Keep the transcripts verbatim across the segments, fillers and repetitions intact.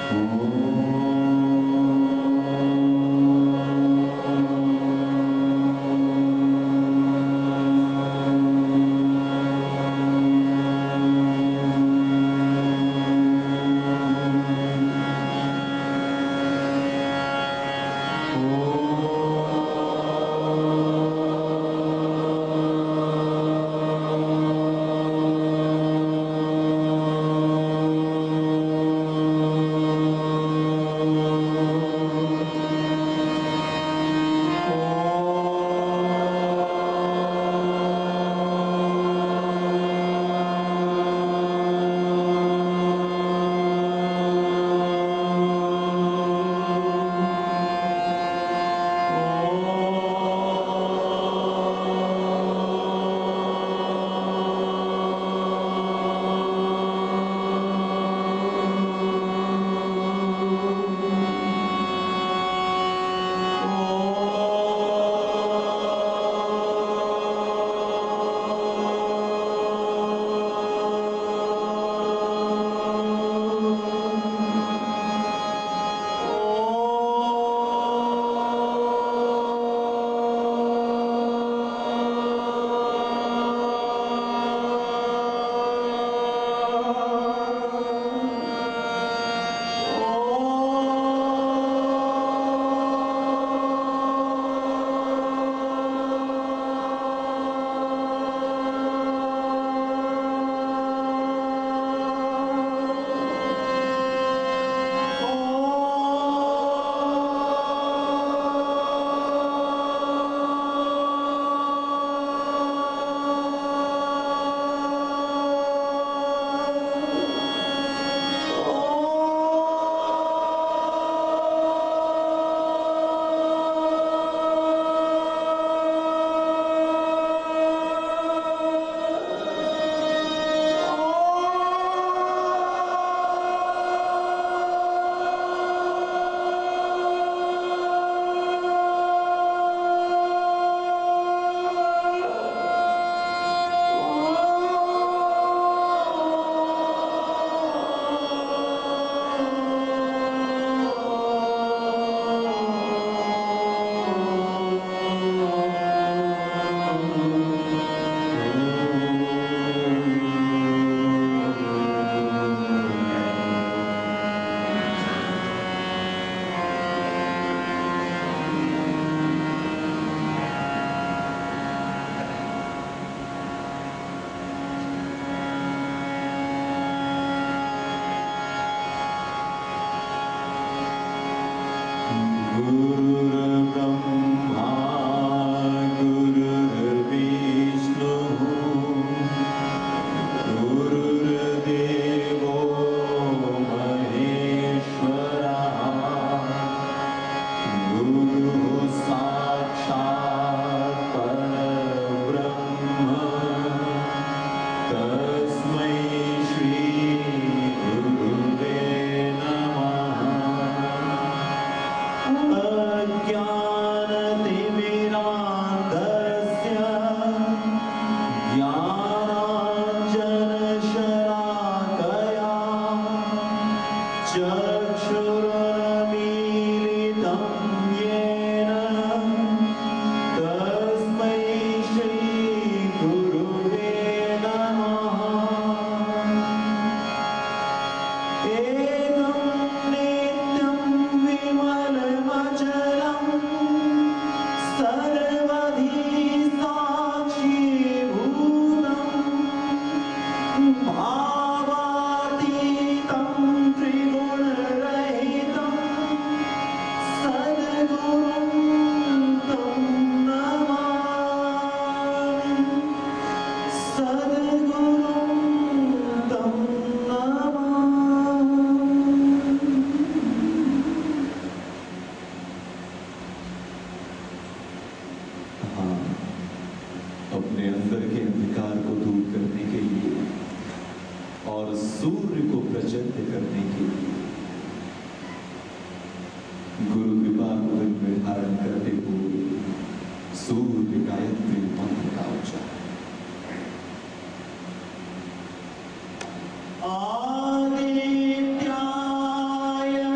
आदित्याय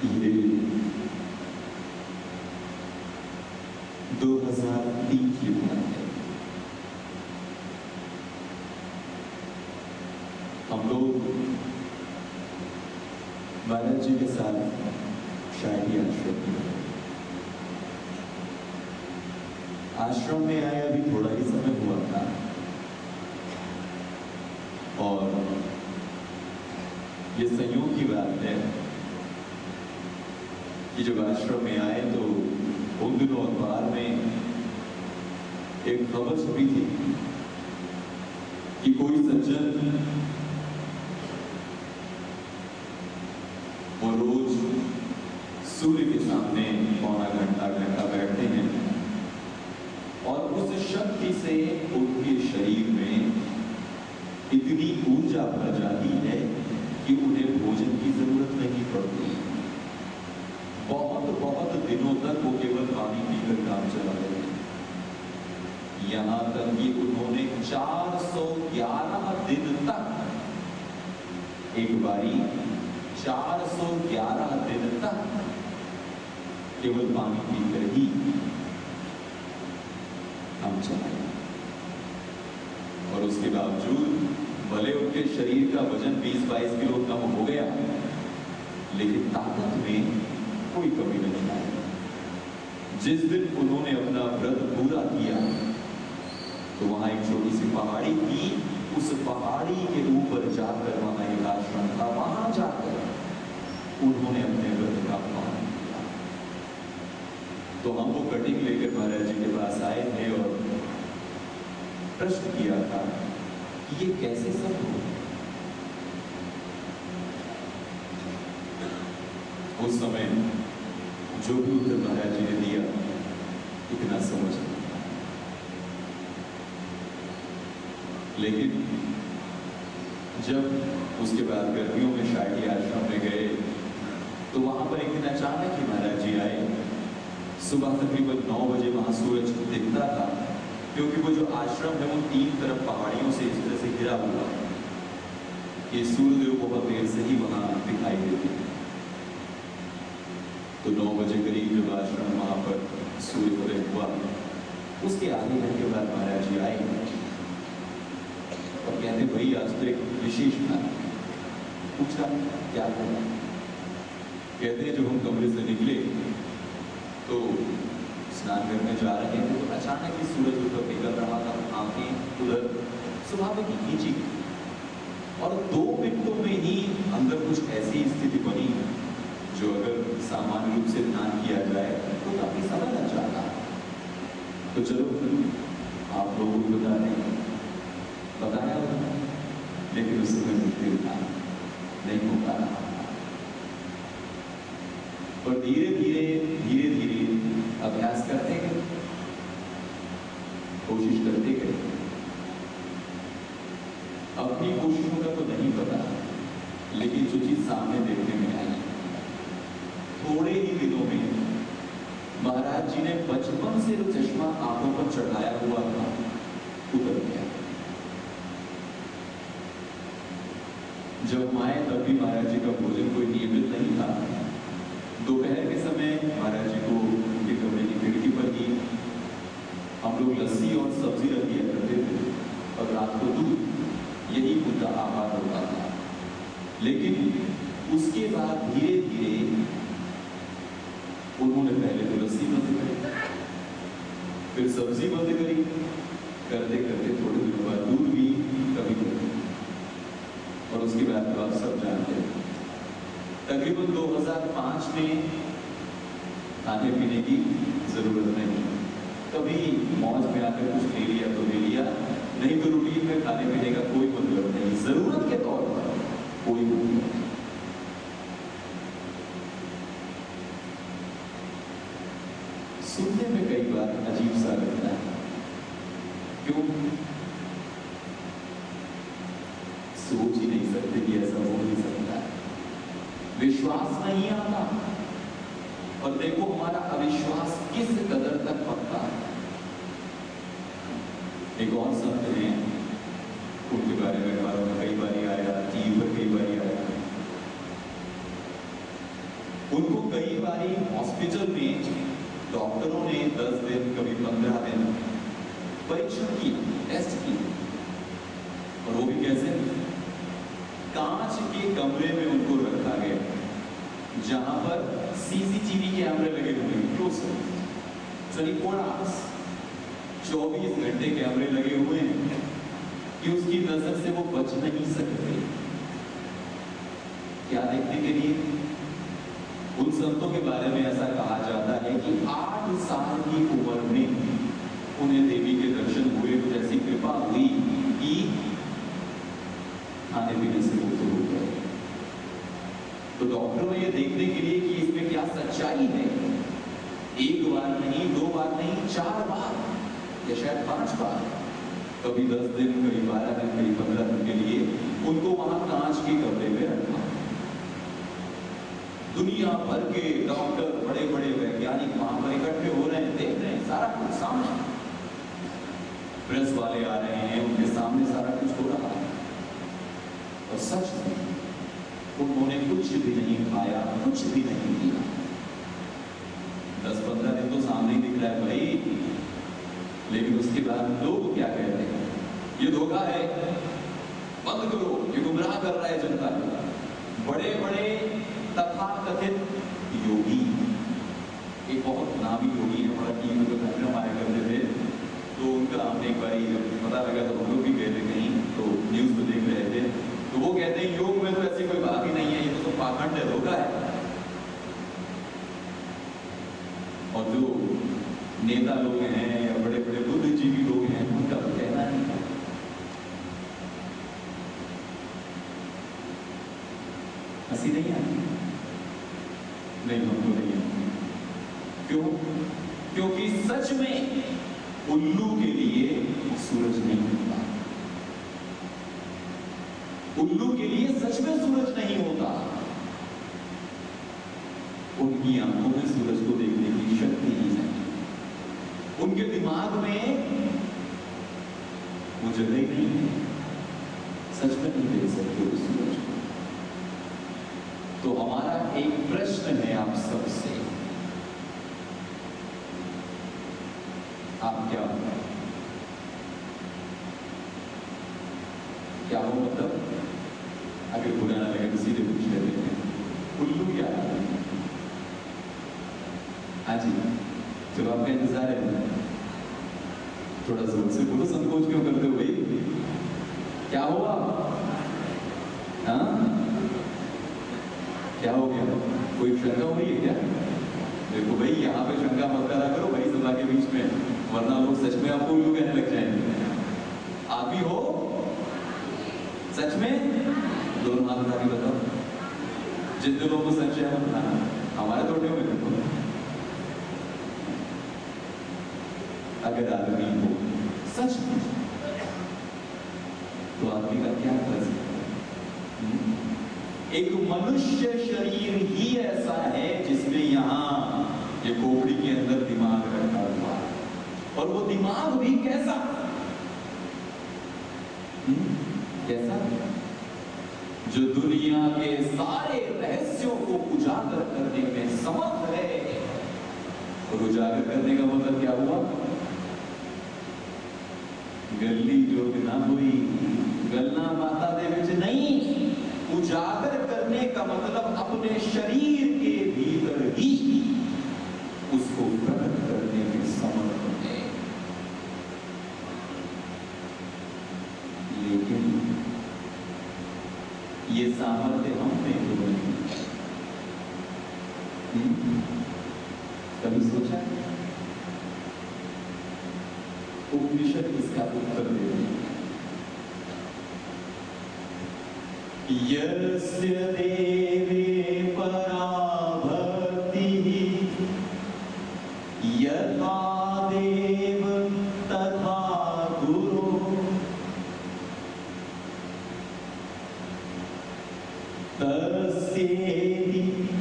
ये दो हज़ार तीन की बात है। हम लोग महाराज जी के साथ शायरी आश्रम में आश्रम में आए अभी थोड़ा ही समय हुआ था और ये संयोग की बात है कि जब आश्रम में आए तो उन दिनों अखबार में एक खबर छपी थी कि कोई सज्जन वो रोज सूर्य के सामने पौना घंटा घंटा बैठते हैं और उस शक्ति से उनके शरीर में इतनी ऊर्जा भर जाती है कि उन्हें भोजन की जरूरत नहीं पड़ती। बहुत बहुत दिनों तक वो केवल पानी पीकर काम चलाते हैं। यहां तक कि उन्होंने चार सौ ग्यारह दिन तक एक बारी चार सौ ग्यारह दिन तक केवल पानी पीकर ही काम चलाया और उसके बावजूद भले उनके शरीर का वजन बीस बाईस किलो कम हो गया लेकिन ताकत में कोई कमी नहीं आई। जिस दिन उन्होंने अपना व्रत पूरा किया तो वहां एक छोटी सी पहाड़ी थी। उस पहाड़ी के ऊपर जाकर वहां एक आश्रम था। वहां जाकर उन्होंने अपने व्रत का पालन किया। तो हम वो कटिंग लेकर महाराज जी के पास आए थे और प्रश्न किया था कि ये कैसे सब हो। उस समय जो भी उत्तर महाराज जी ने दिया इतना समझ नहीं था, लेकिन जब उसके बाद गर्मियों में शायरी आश्रम में गए तो वहां पर एक दिन अचानक ही महाराज जी आए। सुबह तकरीबन नौ बजे वहां सूरज दिखता था क्योंकि वो जो आश्रम है वो तीन तरफ पहाड़ियों से इस तरह से घिरा हुआ है कि सूर्यदेव बहुत देर से ही वहां दिखाई देते हैं। तो नौ बजे करीब जब आश्रम वहां पर सूर्योदय हुआ उसके आधे घंटे बाद महाराज जी आए और कहते भाई आज तो एक विशेष था। पूछा क्या करना। कहते हैं जब हम कमरे से निकले तो स्नान करने जा रहे थे तो अचानक ही सूरज उधर निकल रहा था। आंखें उधर स्वाभाविक ही खींची और दो मिनटों में ही अंदर कुछ ऐसी स्थिति बनी जो अगर सामान्य रूप से ध्यान किया जाए तो काफी समय लग जाता। तो चलो आप लोगों को बता दें बताया लेकिन उस समय मुश्किल था, नहीं हो पा रहा। और धीरे धीरे धीरे धीरे अभ्यास करते गए, कोशिश करते गए। अपनी कोशिशों का तो नहीं पता लेकिन जो चीज सामने देखने में आई थोड़े ही दिनों में महाराज जी ने बचपन से जो चश्मा आंखों पर चढ़ाया हुआ था उतर गया। जब माए तब भी महाराज जी का भोजन कोई नियमित नहीं था। दोपहर के समय महाराज जी को उनके कमरे की खिड़की पर ही हम लोग लस्सी और सब्जी रख दिया करते थे और रात को दूध, यही उनका आहार होता था। लेकिन उसके बाद धीरे धीरे उन्होंने पहले तो लस्सी बंद करी, फिर सब्जी बंद करी, करते करते थोड़े दिनों बाद दूध भी कभी कभी, और उसके बाद तो आप सब जानते हैं तकरीबन दो हज़ार पाँच में खाने पीने की जरूरत नहीं। कभी मौज में आकर कुछ ले लिया तो ले लिया, नहीं तो रूटीन में खाने पीने का कोई मतलब नहीं। जरूरत के तौर पर कोई मतलब नहीं। सुनने में कई बार अजीब सा लगता है, क्यों सोच ही नहीं सकते कि ऐसा हो नहीं सकता है। विश्वास नहीं आता और देखो हमारा अविश्वास किस कदर तक पक्का है। एक और संत हैं उनके बारे में अखबारों में कई बार आया, टीवी पर कई बार आया। उनको कई बारी हॉस्पिटल में डॉक्टरों ने दस दिन कभी पंद्रह दिन परीक्षण किया, टेस्ट किया, और वो भी कैसे? कांच के कमरे में उनको रखा गया जहां पर सीसीटीवी कैमरे लगे हुए हैं, क्लोज चौबीस आवर्स, चौबीस घंटे कैमरे लगे हुए हैं कि उसकी नजर से वो बच नहीं सकते। क्या देखने के लिए? उन संतों के बारे में ऐसा कहा जाता है कि आठ साल की उम्र में उन्हें देवी के दर्शन हुए, कुछ ऐसी कृपा हुई कि खाने पीने से मुक्त हो गए। तो डॉक्टरों ने ये देखने के लिए कि इसमें क्या सच्चाई है, एक बार नहीं, दो बार नहीं, चार बार या शायद पांच बार, कभी दस दिन, कभी बारह दिन, कभी पंद्रह दिन के लिए उनको वहां कांच के कमरे में रखा। दुनिया भर के डॉक्टर, बड़े बड़े वैज्ञानिक वहां पर इकट्ठे हो रहे हैं, देख रहे हैं, सारा कुछ सामने, प्रेस वाले आ रहे हैं, उनके सामने सारा कुछ हो रहा है। और सच में उन्होंने कुछ भी नहीं खाया, कुछ भी नहीं किया। दस पंद्रह दिन तो सामने ही दिख रहा है भाई, लेकिन उसके बाद लोग क्या कहते हैं? ये धोखा है, बंद करो, ये गुमराह कर रहा है जनता को। बड़े बड़े तथाकथित योगी, एक बहुत नामी योगी है, हमारा टीवी में कार्यक्रम आया करते थे, तो उनका हमने एक बार पता लगा तो हम लोग भी गए थे कहीं, तो न्यूज में देख रहे थे, तो वो कहते हैं योग में तो ऐसी कोई बात ही नहीं है, ये तो सब पाखंड है, धोखा है। और जो नेता लोग हैं या बड़े बड़े बुद्धिजीवी लोग हैं, उनका तो कहना नहीं है। हंसी नहीं आती? नहीं, हमको नहीं आती। क्यों? क्योंकि सच में उल्लू के लिए सूरज नहीं होता। उल्लू के लिए सच में सूरज नहीं होता। उनकी आंखों में सूरज को देखने की शक्ति ही नहीं, उनके दिमाग में वो जगह ही नहीं है, सच में नहीं देख सकते उस सूरज को। तो हमारा एक प्रश्न है आप सबसे, आप क्या क्या हो? मतलब अगर बुरा ना लगे तो सीधे पूछ लेते हैं, उल्लू क्या है? हाँ जी, जब आपका इंतजार है, थोड़ा जोर से बोलो, संकोच क्यों करते हो भाई? क्या हुआ? हाँ, क्या हो गया? कोई शंका हो रही है क्या? देखो भाई, यहाँ पे शंका मत करा करो भाई सभा के बीच में, वरना लोग सच में आपको उल्लू कहने लग जाएंगे। आप ही हो सच में? दोनों हाथ उठा के बताओ, जितने लोगों को सच है वो बताना, हमारे थोड़े में देखो। अगर आदमी हो सच में, तो आदमी का क्या कर सकता है? एक मनुष्य शरीर ही ऐसा है जिसमें यहां ये खोपड़ी के अंदर दिमाग रखा हुआ है, और वो दिमाग भी कैसा? हुँ? कैसा? जो दुनिया के सारे रहस्यों को उजागर करने में समर्थ है। और उजागर करने का मतलब क्या हुआ? गली जोग ना हुई, गलना माता दे विच नहीं। उजागर करने का मतलब अपने शरीर के भीतर ही उसको प्रकट करने में समर्थ है। लेकिन ये सामर्थ्य हम में क्यों नहीं? कभी सोचा? उपनिषद इसका उत्तर देते हैं, यस्य देवे परा भक्तिः यथा देव तथा गुरु तस्येति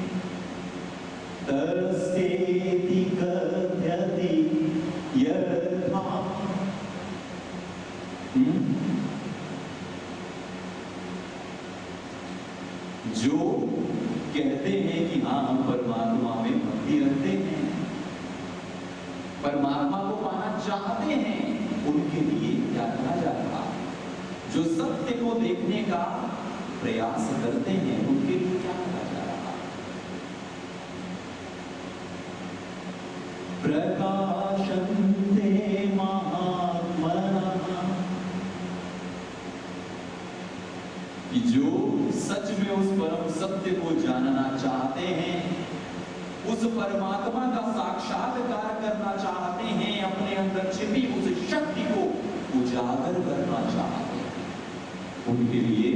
तस्येति कथ्यते यथा। जो कहते हैं कि हाँ हम परमात्मा में भक्ति रखते हैं, परमात्मा को पाना चाहते हैं, उनके लिए क्या कहा जा रहा? जो सत्य को देखने का प्रयास करते हैं उनके लिए क्या कहा जा रहा? प्रकाशन्ते महात्मनः, कि जो सच में उस परम सत्य को जानना चाहते हैं, उस परमात्मा का साक्षात्कार करना चाहते हैं, अपने अंदर छिपी उस शक्ति को उजागर करना चाहते हैं, उनके लिए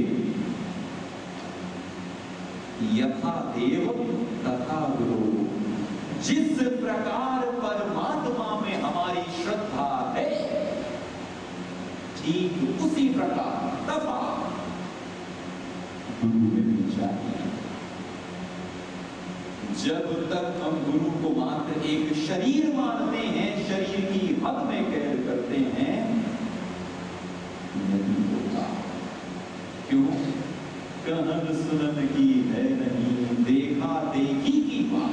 यथा देव तथा गुरु, जिस प्रकार परमात्मा में हमारी श्रद्धा है, ठीक उसी प्रकार तथा गुरु में भी चाहिए। जब तक हम गुरु को मात्र एक शरीर मानते हैं, शरीर की हद में कैद करते हैं, नहीं होता। क्यों? कहन सुनन की है नहीं, देखा देखी की बात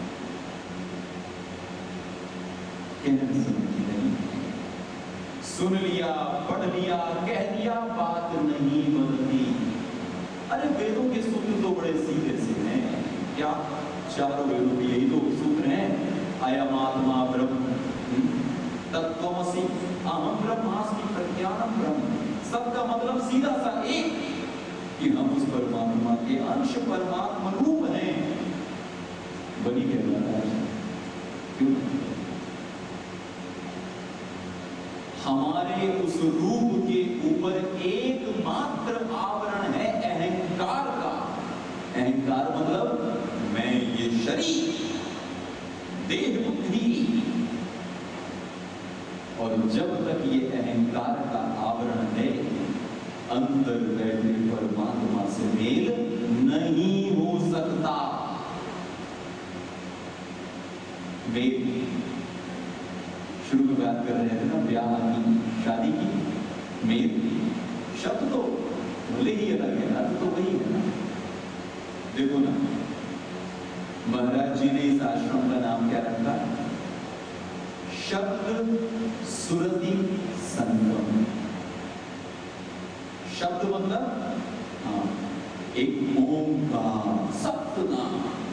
कहन सुनन की नहीं, सुन लिया, पढ़ लिया, कह दिया, बात नहीं बदलती। अरे वेदों के सूत्र तो बड़े सीधे से हैं, क्या? चारों वेदों के यही तो सूत्र हैं, अयमात्मा ब्रह्म, तत्त्वमसि, अहम ब्रह्मास्मि, प्रज्ञानम ब्रह्म। सबका मतलब सीधा सा एक, कि हम उस परमात्मा के अंश, परमात्मा रूप हैं। बनी कहलाता है। क्यों? हमारे उस रूप के ऊपर एकमात्र आवरण है अहंकार का। अहंकार मतलब मैं ये शरीर, देह बुद्धि, और जब तक ये अहंकार का आवरण है, अंदर बैठे परमात्मा से मेल नहीं हो सकता। मेल शुरू में बात कर रहे थे ना, ब्याह की, शादी की, मेल शब्द तो भले ही अलग है ना, तो वही है ना। देखो ना, महाराज जी ने इस आश्रम का नाम क्या रखा? शब्द सुरति संगम। शब्द मतलब हाँ, एक ओंकार, सतनाम,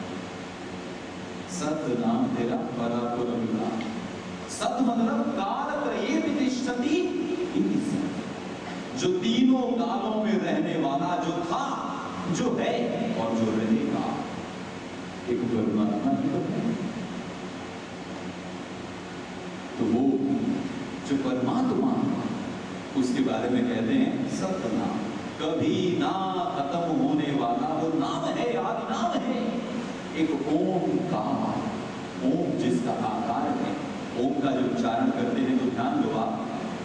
सतनाम तेरा परापुरम नाम। सत मतलब काल त्रये तिष्ठति, जो तीनों कालों में रहने वाला, जो था, जो है और जो रहेगा, एक परमात्मा ही तो है। तो वो जो परमात्मा, उसके बारे में कहते हैं सतनाम, कभी ना खत्म होने वाला वो नाम है, आदि नाम है, एक ओंकार। ओम जिसका आकार है, ओम का जो उच्चारण करते हैं तो ध्यान दो आप,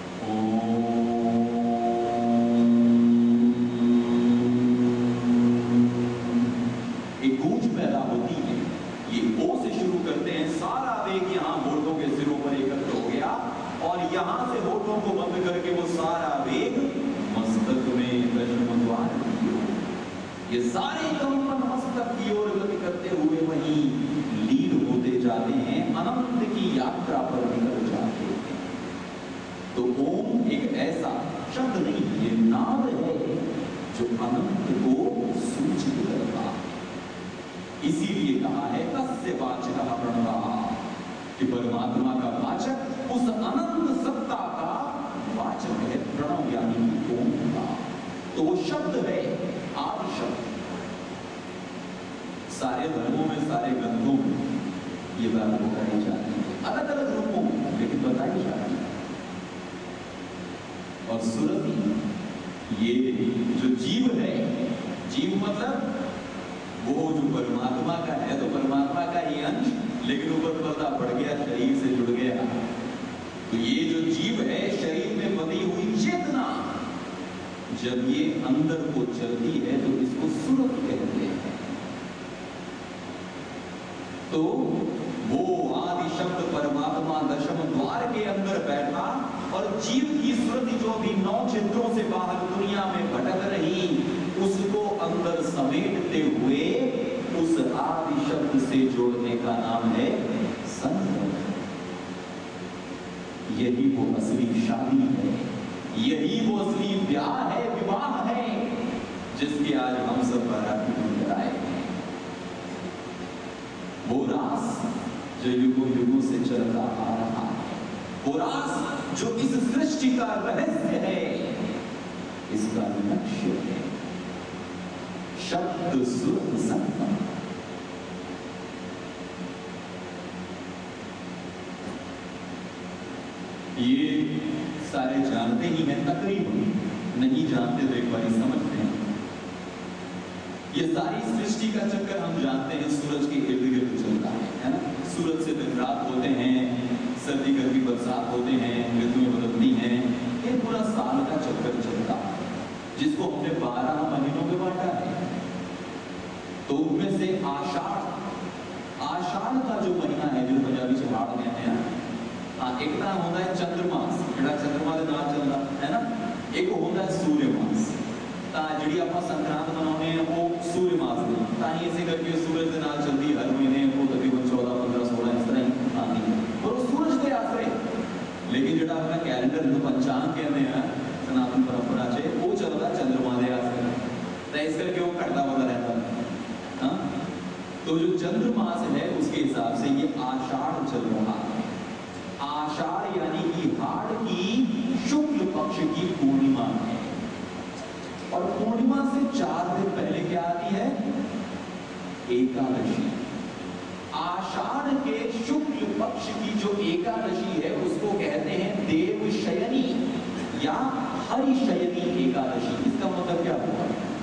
एक गूंज पैदा होती है। ये ओ से शुरू करते हैं, सारा वेग यहां होठों के सिरों पर एकत्र हो गया, और यहां से होठों को बंद करके वो सारा वेग मस्तक में दशमद्वार की ओर, ये सारे कंपन मस्तक की ओर गति करते हुए वहीं लीन होते जाते हैं, अनंत की यात्रा पर निकल जाते हैं। तो ओम एक ऐसा शब्द नहीं, ये नाद है जो अनंत को सूचित करता। इसीलिए कहा है कस्य वाचकः प्रणवः, कि परमात्मा का वाचक उस अनंत सत्ता का वाचक है, प्रणव यानी ओम का। तो वो शब्द है, आदि शब्द। सारे धर्मों में, सारे ग्रंथों में ये बात बताई जाती है, अलग अलग रूपों में, लेकिन बताई जाती है। और सुरति, ये जो जीव है, जीव मतलब वो जो परमात्मा का है, तो परमात्मा का ये अंश, लेकिन ऊपर पर्दा पड़ गया, शरीर से जुड़ गया। तो ये जो जीव है, शरीर में बनी हुई चेतना, जब ये अंदर को चलती है तो इसको सुरति कहते हैं। तो वो आदि शब्द परमात्मा दशम द्वार के अंदर बैठा, और जीव की सुरति जो भी नौ चित्रों से बाहर दुनिया में भटक रही, उसको अंदर समेटते हुए उस आदि शब्द से जोड़ने का नाम है संगम। यही वो असली शादी है, यही वो असली ब्याह है, विवाह है, जिसके आज हम सब बाराती बनकर आए हैं। वो रास जो युगों युगों से चलता आ रहा है, वो रास जो इस सृष्टि का रहस्य है, इसका लक्ष्य है शब्द सुर संगम। ये सारे जानते ही हैं, तकरीबन, नहीं जानते तो एक बार समझते हैं। ये सारी सृष्टि का चक्कर हम जानते हैं, सूरज के इर्द गिर्द चलता है, है ना। सूरज से दिन रात होते हैं, सर्दी गर्मी बरसात होते हैं, ऋतुएं बदलती हैं, ये पूरा साल का चक्कर चलता है, जिसको हमने बारह महीनों में बांटा है। तो उनमें से आषाढ़, आषाढ़ का जो महीना है, जो पंजाबी से हाड़ कहते हैं, हाँ, एक नाम होता है चंद्रमास, जेड़ा चंद्रमा के नाम चलता है ना। एक होता है सूर्यमास, जी आप संक्रांत मनाने वो सूर्यमास है, ताकि इसे करके सूरज के नाम चलती हर महीने वो तकरीबन चौदह पंद्रह सोलह इस तरह ही आती है, और वो सूरज के आसरे। लेकिन जो अपना कैलेंडर जो पंचांग कहते हैं सनातन परंपरा से, वो चलता चंद्रमा के आसरे, तो इस करके वो घटता बढ़ता रहता है। हाँ, तो जो चंद्रमास है उसके हिसाब से ये आषाढ़ चल रहा है। आषाढ़ यानी कि हाड़ की शुक्ल पक्ष की पूर्णिमा है, और पूर्णिमा से चार दिन पहले क्या आती है? एकादशी। आषाढ़ के शुक्ल पक्ष की जो एकादशी है उसको कहते हैं देवशयनी या हरिशयनी एकादशी। इसका मतलब क्या हुआ?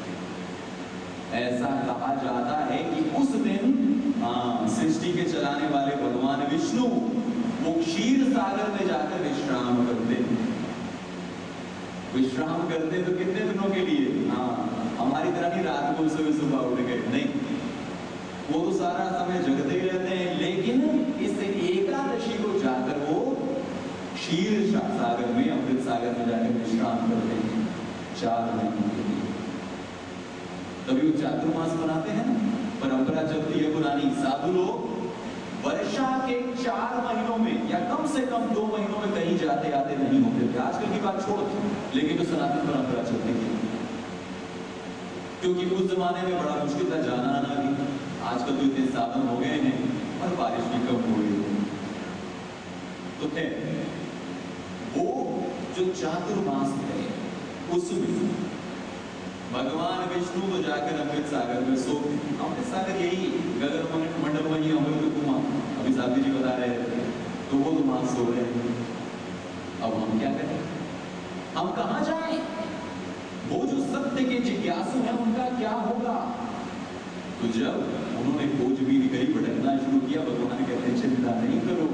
ऐसा कहा जाता है कि उस दिन सृष्टि के चलाने वाले भगवान विष्णु वो क्षीर सागर में जाकर विश्राम करते हैं। विश्राम करते तो कितने दिनों के लिए? हाँ, हमारी तरह नहीं रात को सुबह सुबह उठ गए, नहीं, वो तो सारा समय जगते ही रहते हैं। लेकिन इस एकादशी को जाकर वो क्षीर सागर में, अमृत सागर में जाकर विश्राम करते हैं चार महीने के लिए। तभी वो चातुर्मास बनाते हैं। परंपरा चलती है पुरानी, साधु लोग वर्षा के चार महीनों में या कम से कम दो महीनों में कहीं जाते आते नहीं होते थे। आजकल की बात छोड़, लेकिन तो सनातन परंपरा चलती थी, क्योंकि उस जमाने में बड़ा मुश्किल था जाना आना भी। आजकल तो इतने साधन हो गए हैं और बारिश भी कम हो गई है। तो है वो जो चातुर्मास है, उसमें भगवान विष्णु को जाकर अमृत सागर में सो, अमृत सागर यही गगन मंडल में ही अमृत कुमार, अभी साथी जी बता रहे थे, तो वो तो वहां सो रहे हैं। अब हम क्या करें? हम कहां जाएं? वो जो सत्य के जिज्ञासु हैं उनका क्या होगा? तो जब उन्होंने खोजबीन करी, भटकना शुरू किया, भगवान कहते चिंता नहीं करो,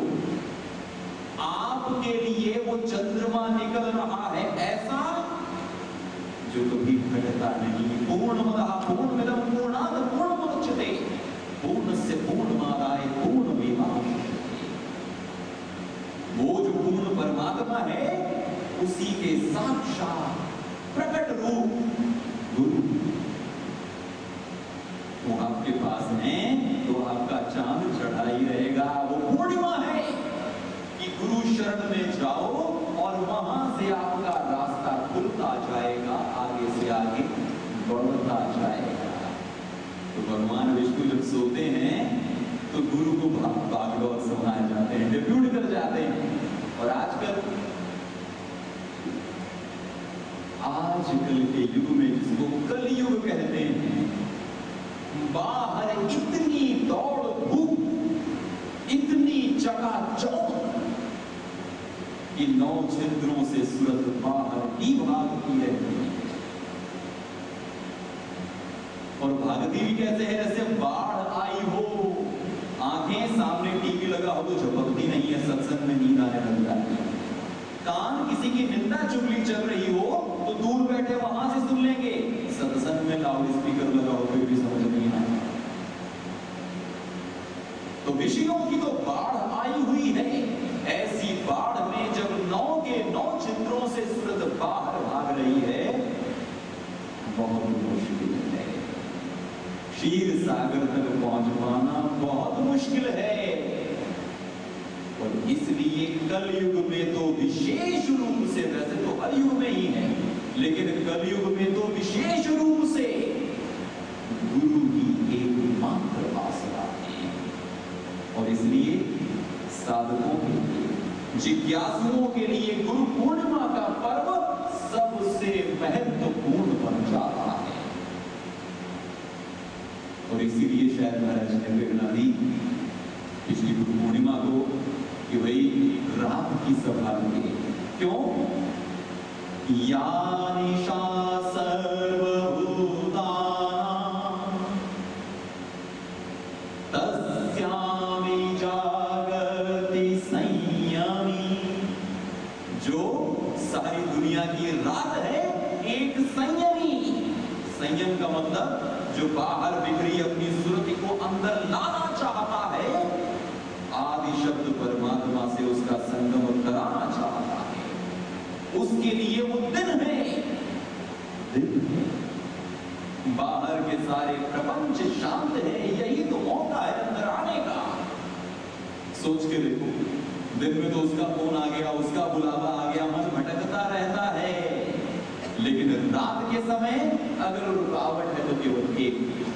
आपके लिए वो चंद्रमा निकल रहा है ऐसा जो कभी घटता नहीं। पूर्णमदः पूर्णमिदं पूर्णात् पूर्णमुदच्यते पूर्णस्य पूर्णमादाय पूर्णमेवावशिष्यते। वो जो पूर्ण परमात्मा है उसी के साक्षात प्रकट रूप गुरु वो आपके पास है, तो आपका चांद चढ़ा ही रहेगा। वो पूर्णिमा है कि गुरु शरण में जाओ और वहां से आपका रास्ता खुलता जाएगा, आगे से आगे बढ़ता जाएगा। तो भगवान विष्णु जब सोते हैं तो गुरु को बागडोर समाए जाते हैं, डिप्यूट कर जाते हैं। और आजकल आजकल के युग में जिसको कलयुग कहते हैं, बाहर इतनी दौड़ धूप, इतनी चकाचौंध कि नौ छिद्रों से सूरत बाहर ही भागती रहती है। और भागती भी कैसे है? जैसे बाढ़ आई हो, आंखें सामने टीवी लगा हो तो झपकती नहीं है, सत्संग में नींद आने लग जाती है। कान किसी की निंदा चुगली चल रही हो तो दूर बैठे वहां से सुन लेंगे, सत्संग में लाउड स्पीकर लगा हो फिर भी समझ नहीं आए। तो विषयों की तो बाढ़ आई हुई है। ऐसी बाढ़ में जब नौ के नौ छिद्रों से सूरत बाहर भाग रही है, बहुत मुश्किल है। क्षीर सागर तक पहुंच पाना बहुत मुश्किल है। और इसलिए कलयुग में तो विशेष रूप से, वैसे तो हर युग में ही है, लेकिन कलयुग में तो विशेष रूप से गुरु ही एकमात्र आसरा है। और इसलिए साधकों के लिए, जिज्ञासुओं के लिए गुरु पूर्णिमा का पर्व सबसे महत्वपूर्ण बन जाता है। और इसीलिए शायद महाराज ने प्रेरणा दी पिछली गुरु पूर्णिमा को कि भाई रात की सभा में क्यों या निशा सर्वभूतानां तस्यामि जागर्ति संयमी। जो सारी दुनिया की रात है एक संयमी, संयम का मतलब जो बाहर बिखरी अपनी सुरति को अंदर लाना चाहता है, आदि शब्द परमात्मा से उसका संगम कराना चाहता है, उसके लिए वो दिन है। दिन है, बाहर के सारे प्रपंच शांत है, यही तो मौका है अंदर आने का। सोच के देखो, दिन में तो उसका फोन आ गया, उसका बुलावा आ गया, मन भटकता रहता है, लेकिन रात के समय अगर रुकावट है तो केवल एक,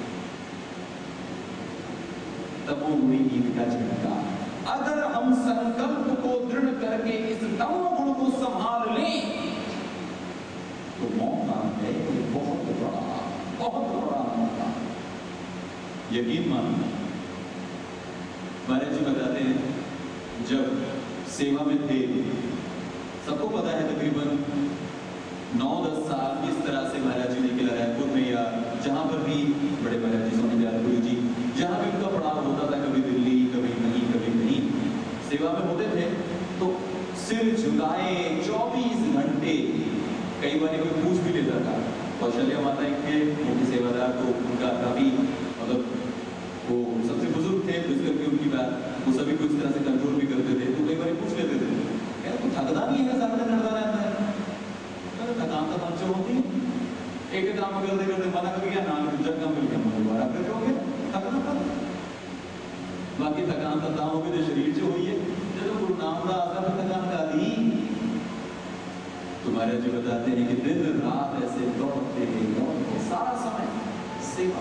तमोगुणी नींद का झटका। अगर हम संकल्प को दृढ़ करके इस तमोगुण को संभाल लें तो मौका है बहुत बड़ा, बहुत बड़ा मौका। यकीन मानिए, महाराज जी बताते हैं जब सेवा में थे, सबको पता है तकरीबन नौ दस साल इस तरह से महाराज जी ने किला रायपुर में या जहां पर भी बड़े महाराज जी स्वामी दयाल गुरु जी जहां भी उनका पड़ाव होता था, कभी दिल्ली, कभी कहीं, कभी कहीं सेवा में होते थे, तो सिर झुकाए चौबीस घंटे। कई बार कोई पूछ भी लेता था, कौशल्या माता के मुख्य सेवादार, तो उनका काफी मतलब वो सबसे बुजुर्ग थे, इस करके उनकी बात वो सभी को इस तरह से कंट्रोल भी करते थे, तो कई बार पूछ लेते थे, क्या कुछ थकदा नहीं है, सारा दिन लड़ता रहता है? थकान तो पंचो होती, एक काम करते करते मना कर गया, नाम दूसरा काम मिल गया, दोबारा फिर हो गया थकना था। बाकी थकान तो दाम होगी तो शरीर से हुई है, जब गुरु नाम का आता है थकान का दी। तुम्हारे जो बताते हैं कि दिन रात ऐसे दौड़ते हैं, दौड़ते सारा समय सेवा।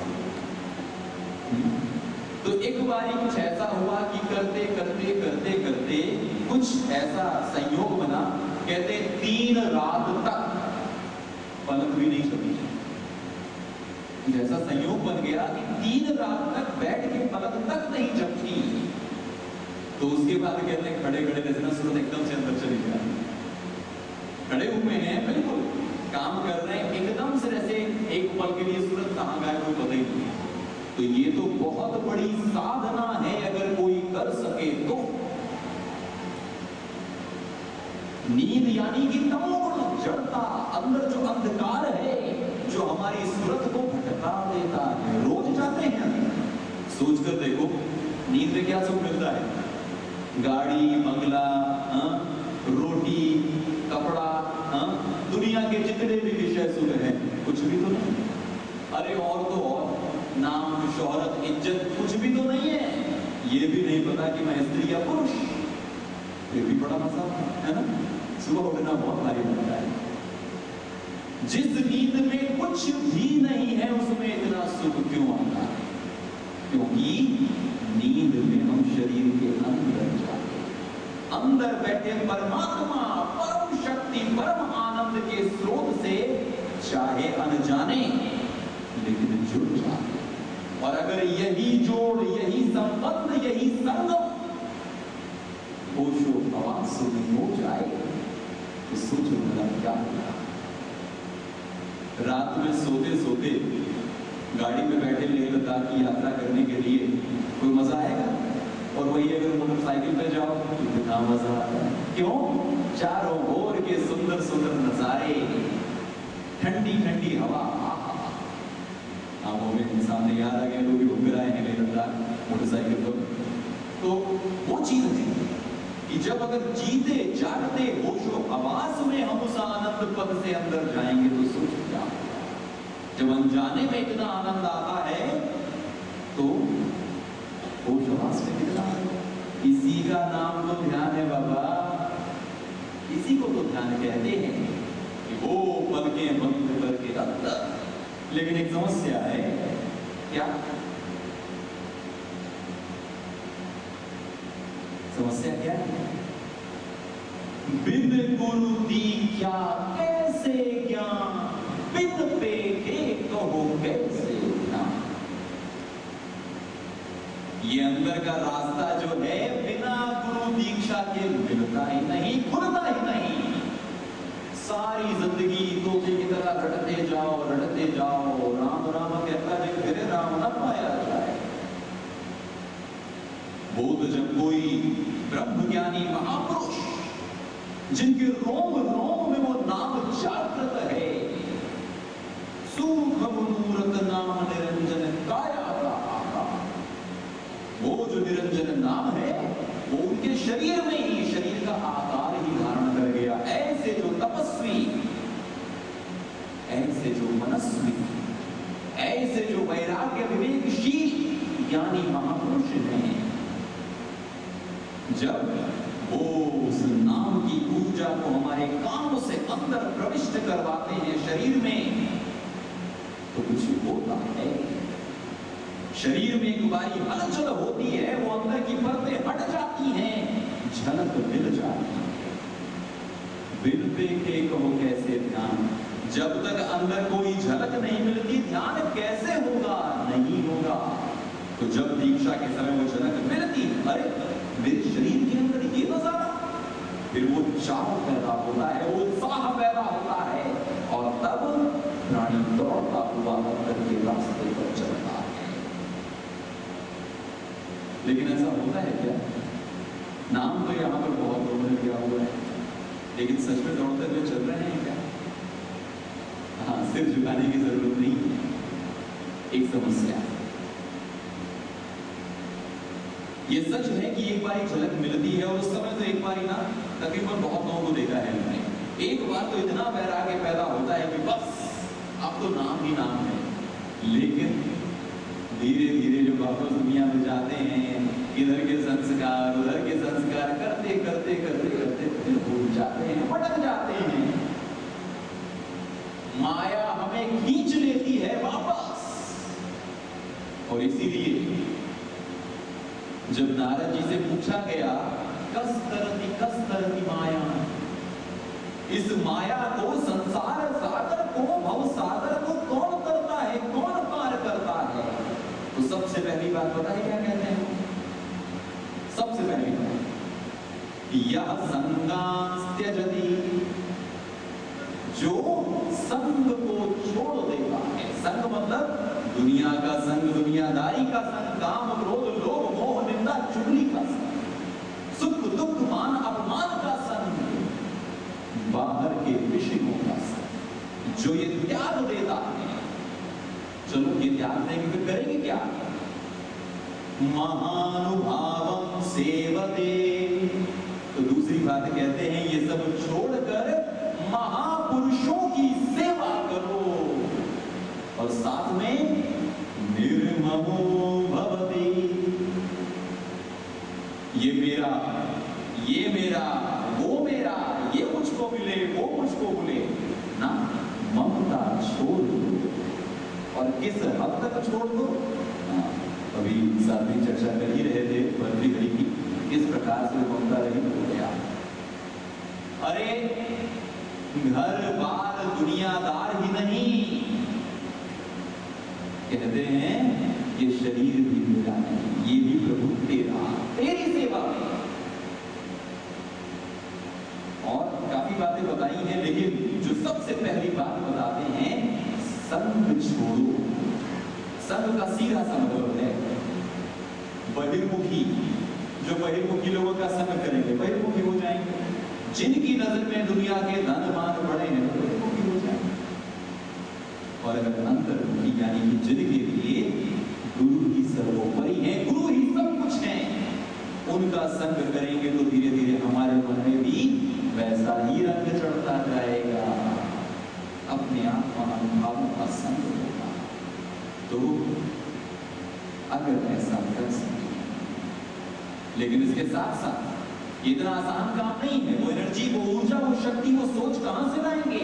तो एक बार कुछ ऐसा हुआ कि करते करते करते करते कुछ ऐसा संयोग बना, कहते तीन रात तक पलक भी नहीं चली। जैसा संयोग बन गया कि तीन रात तक बैठ के पलक तक नहीं झपकी, तो उसके बाद कहते हैं खड़े खड़े रहना, सूरत एकदम से अंदर चली जाए। खड़े हुए हैं, बिल्कुल काम कर रहे हैं, एकदम से जैसे एक पल के लिए सूरत कहां गए कोई पता ही नहीं। तो ये तो बहुत बड़ी साधना है, अगर कोई कर सके तो। नींद यानी कि तमोगुण, जड़ता, अंदर जो अंधकार है जो हमारी सूरत को भटका देता है। रोज जाते हैं, सोचकर देखो नींद में क्या सुख मिलता है? गाड़ी, बंगला, हाँ? रोटी, कपड़ा, हाँ? दुनिया के जितने भी विषय सुख है, कुछ भी तो नहीं। अरे और तो और नाम, शोहरत, इज्जत कुछ भी तो नहीं है। ये भी नहीं पता कि मैं स्त्री या पुरुष, ये भी बड़ा मजा है ना। सुबह उठना बहुत भारी लगता है। जिस नींद में कुछ भी नहीं है उसमें इतना सुख क्यों आता है? क्योंकि नींद में हम शरीर के अंदर जाते, अंदर बैठे परमात्मा, परम शक्ति, परम आनंद के स्रोत से चाहे अनजाने लेकिन जुड़ जाते। और अगर यही जोड़, यही संबंध, यही संगम होशो हवास में हो जाए तो सोचो मेरा क्या होगा। रात में सोते सोते गाड़ी में बैठे लेह लद्दाख की यात्रा करने के लिए कोई मजा आएगा? और वही अगर मोटरसाइकिल पे जाओ तो कितना मजा आता है। क्यों? चारों ओर के सुंदर सुंदर नजारे, ठंडी ठंडी हवा, आंखों में सामने याद आ गया, लोग भी घूम आए हैं लेह लद्दाख मोटरसाइकिल पर। तो वो चीज है कि जब अगर जीते जागते होशो हवास में हम उस आनंद पद से अंदर जाएंगे तो सोचो क्या होगा। जब अनजाने में इतना आनंद आता है तो होश हवास में कितना, इसी का नाम तो ध्यान है बाबा, इसी को तो ध्यान कहते हैं कि वो पलकें बंद करके अंदर। लेकिन एक समस्या है, क्या समस्या क्या है? बिन गुरु दीक्षा कैसे ज्ञान, बिन पेखे कहो कैसे ज्ञान। ये अंदर का रास्ता जो है बिना गुरु दीक्षा के मिलता ही नहीं, खुलता ही नहीं। सारी जिंदगी तोते की तरह रटते जाओ रटते जाओ, राम राम कहता जब फिरे राम न पाया जाए। बोध जब कोई ब्रह्मज्ञानी महापुरुष जिनके रोम रोम में वो नाम जागृत है, सूक्ष्म मूर्त नाम निरंजन काया का आकार, वो जो निरंजन नाम है वो उनके शरीर में ही शरीर का आकार ही धारण कर गया। ऐसे जो तपस्वी, ऐसे जो मनस्वी, ऐसे जो वैराग्य विवेकशील ज्ञानी महापुरुष हैं, जब वो उस नाम की ऊर्जा को हमारे कानों से अंदर प्रविष्ट करवाते हैं शरीर में, तो कुछ होता है। शरीर में एक बारी हलचल होती है, वो अंदर की परतें हट जाती हैं, झलक मिल जाती है। बिन पेखे कहो कैसे ध्यान, जब तक अंदर कोई झलक नहीं मिलती ध्यान कैसे होगा? नहीं होगा। तो जब दीक्षा के समय वो झलक मिलती, अरे मेरे शरीर के अंदर ये नजारा, फिर वो चाव पैदा होता है, वो उत्साह पैदा होता है, और तब प्राणी दौड़ता हुआ अंदर के रास्ते पर चलता है। लेकिन ऐसा होता है क्या? नाम तो यहाँ पर बहुत लोगों ने किया हुआ है, लेकिन सच में दौड़ते हुए चल रहे हैं क्या? हाँ, सिर झुकाने की जरूरत नहीं है। एक समस्या, ये सच है कि एक बार झलक मिलती है, और उस समय तो एक बार ही ना, तकरीबन बहुत लोगों को देखा है हमने। एक बार तो इतना वैराग्य पैदा होता है कि बस अब तो नाम ही नाम है। लेकिन धीरे धीरे जो वापस दुनिया में जाते हैं, इधर के संस्कार उधर के संस्कार करते करते करते करते फिर भूल जाते हैं, भटक जाते हैं। माया हमें खींच लेती है वापस। और इसीलिए जब नारद जी से पूछा गया, कस तरती कस तरती माया, इस माया को, संसार सागर को, भव सागर को कौन करता है, कौन पार करता है? तो सबसे पहली बात पता है क्या कहते हैं? सबसे पहली बात, यह संगान त्यजति, जो संग को छोड़ देता है। संग मतलब दुनिया का संग, दुनियादारी का संग, काम क्रोध लोभ मोह निंदा चुगली का संग, सुख दुख मान अपमान का संग, बाहर के विषयों का संग, जो ये त्याग देता है। चलो ये त्याग देंगे फिर करेंगे क्या? महानुभावं सेवते, तो दूसरी बात कहते हैं ये सब छोड़कर महापुरुषों की सेवा करो, और साथ में निर्ममो भवति, ये मेरा, ये मेरा, वो मेरा, ये मुझको मिले, वो मुझको मिले ना, ममता छोड़ दो। और किस हद तक छोड़ दो? अभी साथ में चर्चा कर ही रहे थे भर्तृहरि की, किस प्रकार से ममता रहित हो गया। अरे घर बार दुनियादार ही नहीं, कहते हैं ये शरीर भी मेरा नहीं, ये भी प्रभु तेरा, तेरी सेवा में। और काफी बातें बताई हैं, लेकिन जो सबसे पहली बात बताते हैं, संग छोड़ो। संग का सीधा सा मतलब है बहिर्मुखी, जो बहिर्मुखी लोगों का संग करेंगे बहिर्मुखी हो जाएंगे। जिनकी नजर में दुनिया के धन मान बड़े हैं वो बहिर्मुखी हो जाएंगे। और अगर अंतर्मुखी यानी कि जिनके लिए गुरु ही सर्वोपरि है, गुरु ही सब कुछ है, उनका संग करेंगे तो धीरे धीरे हमारे मन में भी वैसा ही रंग चढ़ता जाएगा, अपने आप अनुभावों का संग होगा। तो अगर ऐसा कर सके। लेकिन इसके साथ साथ इतना आसान काम नहीं है। वो एनर्जी, वो ऊर्जा, वो शक्ति, वो सोच कहां से लाएंगे?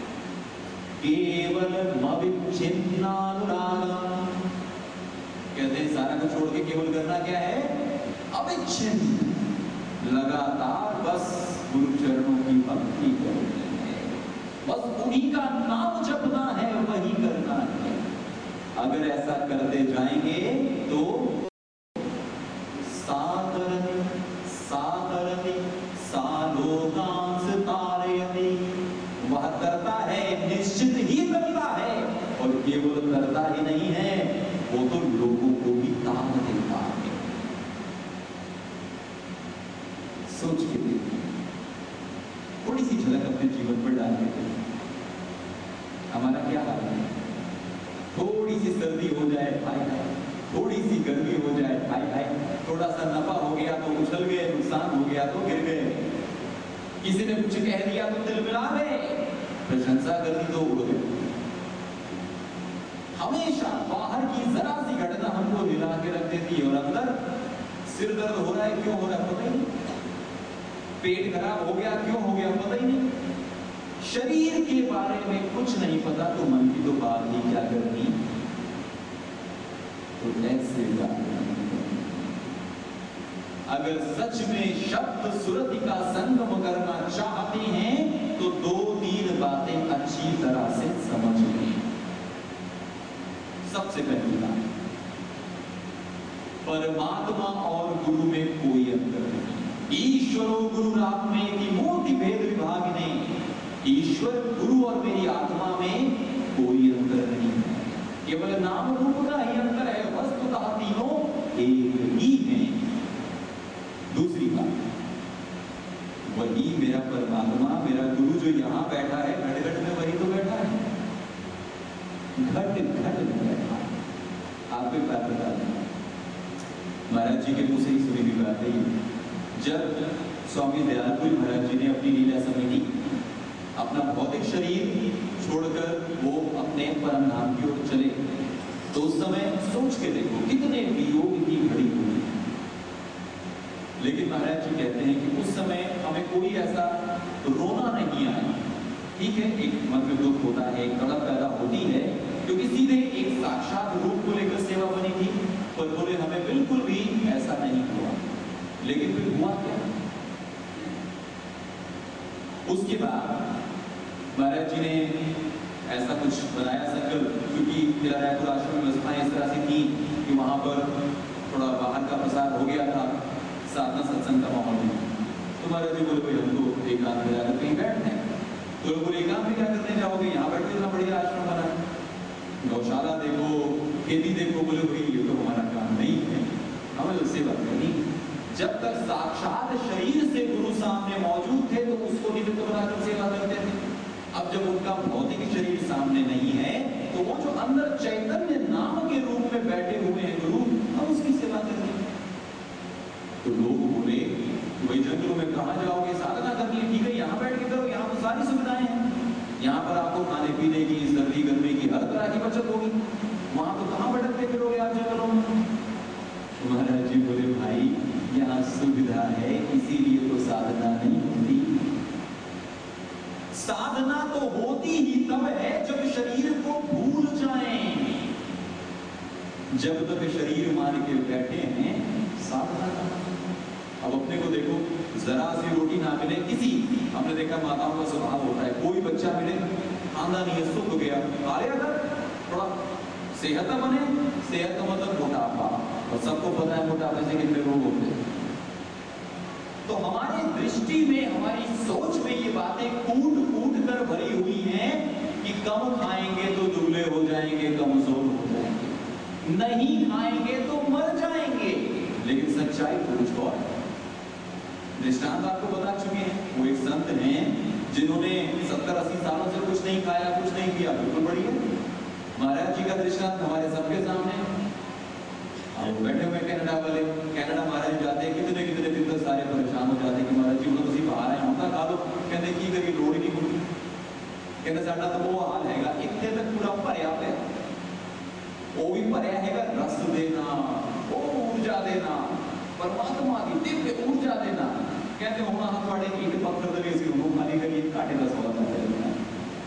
केवल अविच्छिन्नानुरागम। कहते हैं सारा कुछ छोड़ के केवल करना क्या है? अविच्छिन्न, लगातार बस गुरु चरणों की भक्ति करनी है, बस उन्हीं का नाम जपना है, वही करना है। अगर ऐसा करते जाएंगे तो साधरति साधरति सालोकांश तारयति, वह करता है, निश्चित ही करता है, और केवल करता ही नहीं है, वो तो लोगों को भी तार देता है। सोच के देखिए, थोड़ी सी झलक अपने जीवन पर डाल के हमारा क्या हाल है? थोड़ी सी सर्दी हो जाए हाय हाय, थोड़ी सी गर्मी हो जाए हाय हाय, थोड़ा सा नफा हो गया तो उछल गए, नुकसान हो गया तो गिर गए, किसी ने कुछ कह दिया तो दिल मिला गए, प्रशंसा करनी तो उड़ गए। हमेशा बाहर की जरा सी घटना हमको हिला के रख देती है, और अंदर सिर दर्द हो रहा है, क्यों हो रहा है पता ही नहीं, पेट खराब हो गया, क्यों हो गया पता ही नहीं, शरीर के बारे में कुछ नहीं पता, तो मन की तो बात ही क्या करनी। तो ऐसे अगर सच में शब्द सुरति का संगम करना चाहते हैं तो दो तीन बातें अच्छी तरह से समझ लें। सबसे पहली बात, परमात्मा और गुरु में कोई अंतर नहीं। ईश्वरो गुरुरात्मे की मूर्ति भेद विभाग ने, ईश्वर गुरु और मेरी आत्मा में कोई अंतर नहीं है, केवल नाम रूप का ही अंतर है, वस्तुतः तीनों एक ही हैं। दूसरी बात, वही मेरा परमात्मा, मेरा गुरु जो यहां बैठा है, घट घट में वही तो बैठा है, घट घट में बैठा है। आप एक बात बता दें, महाराज जी के मुंह से ही सुनी हुई बात है। जब स्वामी दयालपुरी महाराज जी ने अपनी लीला समिति, अपना भौतिक शरीर छोड़कर वो अपने परम धाम की ओर चले, तो उस समय सोच के देखो कितने वियोग की घड़ी हुई। लेकिन महाराज जी कहते हैं कि उस समय हमें कोई ऐसा रोना नहीं आया। ठीक है, एक मन में दुख होता है, एक तड़प पैदा होती है, क्योंकि सीधे एक साक्षात रूप को लेकर सेवा बनी थी, पर बोले हमें बिल्कुल भी ऐसा नहीं हुआ। लेकिन फिर हुआ क्या? उसके बाद महाराज जी ने ऐसा कुछ बनाया संकल्प, क्योंकि मेरा रायपुर आश्रम में व्यवस्थाएं इस तरह से थी कि वहां पर थोड़ा बाहर का प्रसार हो गया था, साधना सत्संग का माहौल में। तो महाराज जी बोले भाई हम तो एकांत में जाकर कहीं बैठते हैं। तो लोग बोले एकांत में क्या करने जाओगे, यहाँ बैठ के इतना बढ़िया आश्रम बना है, गौशाला देखो, खेती देखो। बोले भाई ये तो हमारा काम नहीं है, हमें तो सेवा करनी। जब तक साक्षात शरीर से गुरु सामने मौजूद थे तो उसको निमित्त बनाकर सेवा करते थे। अब जब उनका भौतिक शरीर सामने नहीं है तो वो जो अंदर चैतन्य नाम के रूप में बैठे हुए हैं गुरु, हम उसकी सेवा करते हैं। तो लोग बोले भाई जंगलों में कहाँ जाओगे, साधना करनी है, ठीक है यहाँ बैठ के करो, यहाँ तो सारी सुविधाएं हैं, यहाँ पर आपको खाने पीने की, सर्दी गर्मी की हर तरह की बचत होगी, वहां तो कहाँ भटकते फिरोगे आप जंगलों में। महाराज जी बोले भाई यहाँ सुविधा है, इसीलिए तो साधना नहीं होती। साधना तो होती ही तब है जब शरीर को भूल जाएं। जब तक शरीर मान के बैठे हैं साधना करना। अब अपने को देखो, जरा सी रोटी ना मिले, किसी हमने देखा माताओं का स्वभाव होता है, कोई बच्चा मिले खाना नहीं है, सुख गया, अरे अगर थोड़ा सेहत बने, सेहत का मतलब मोटापा, और सबको पता है मोटापे से कितने रोग होते हैं। तो हमारी दृष्टि में, हमारी सोच में ये बातें कूट कूट कर भरी हुई हैं कि कम खाएंगे तो दुबले हो जाएंगे, कमजोर हो जाएंगे, नहीं खाएंगे तो मर जाएंगे। लेकिन सच्चाई तो कुछ और है। दृष्टांत आपको बता चुके हैं, वो एक संत हैं जिन्होंने सत्तर अस्सी सालों से कुछ नहीं खाया, कुछ नहीं किया, बिल्कुल बढ़िया। महाराज जी का दृष्टांत हमारे सबके सामने, अब बैठे हुए कनाडा वाले, कनाडा महाराज जाते हैं, कितने कितने दिन तक सारे परेशान हो जाते हैं कि महाराज जी उन्होंने उसी बाहर आए, उनका खा लो, कहते की करिए लोड़ नहीं होती, कहते साडा तो वो हाल हैगा, इतने तक पूरा पर्याप्त है। वो भी परया हैगा रस देना, वो ऊर्जा देना, परमात्मा की दिव्य ऊर्जा देना। कहते हो हाथ वाले ईट पत्थर दे सी रूह खाली करिए काटे का सवाल करते हैं।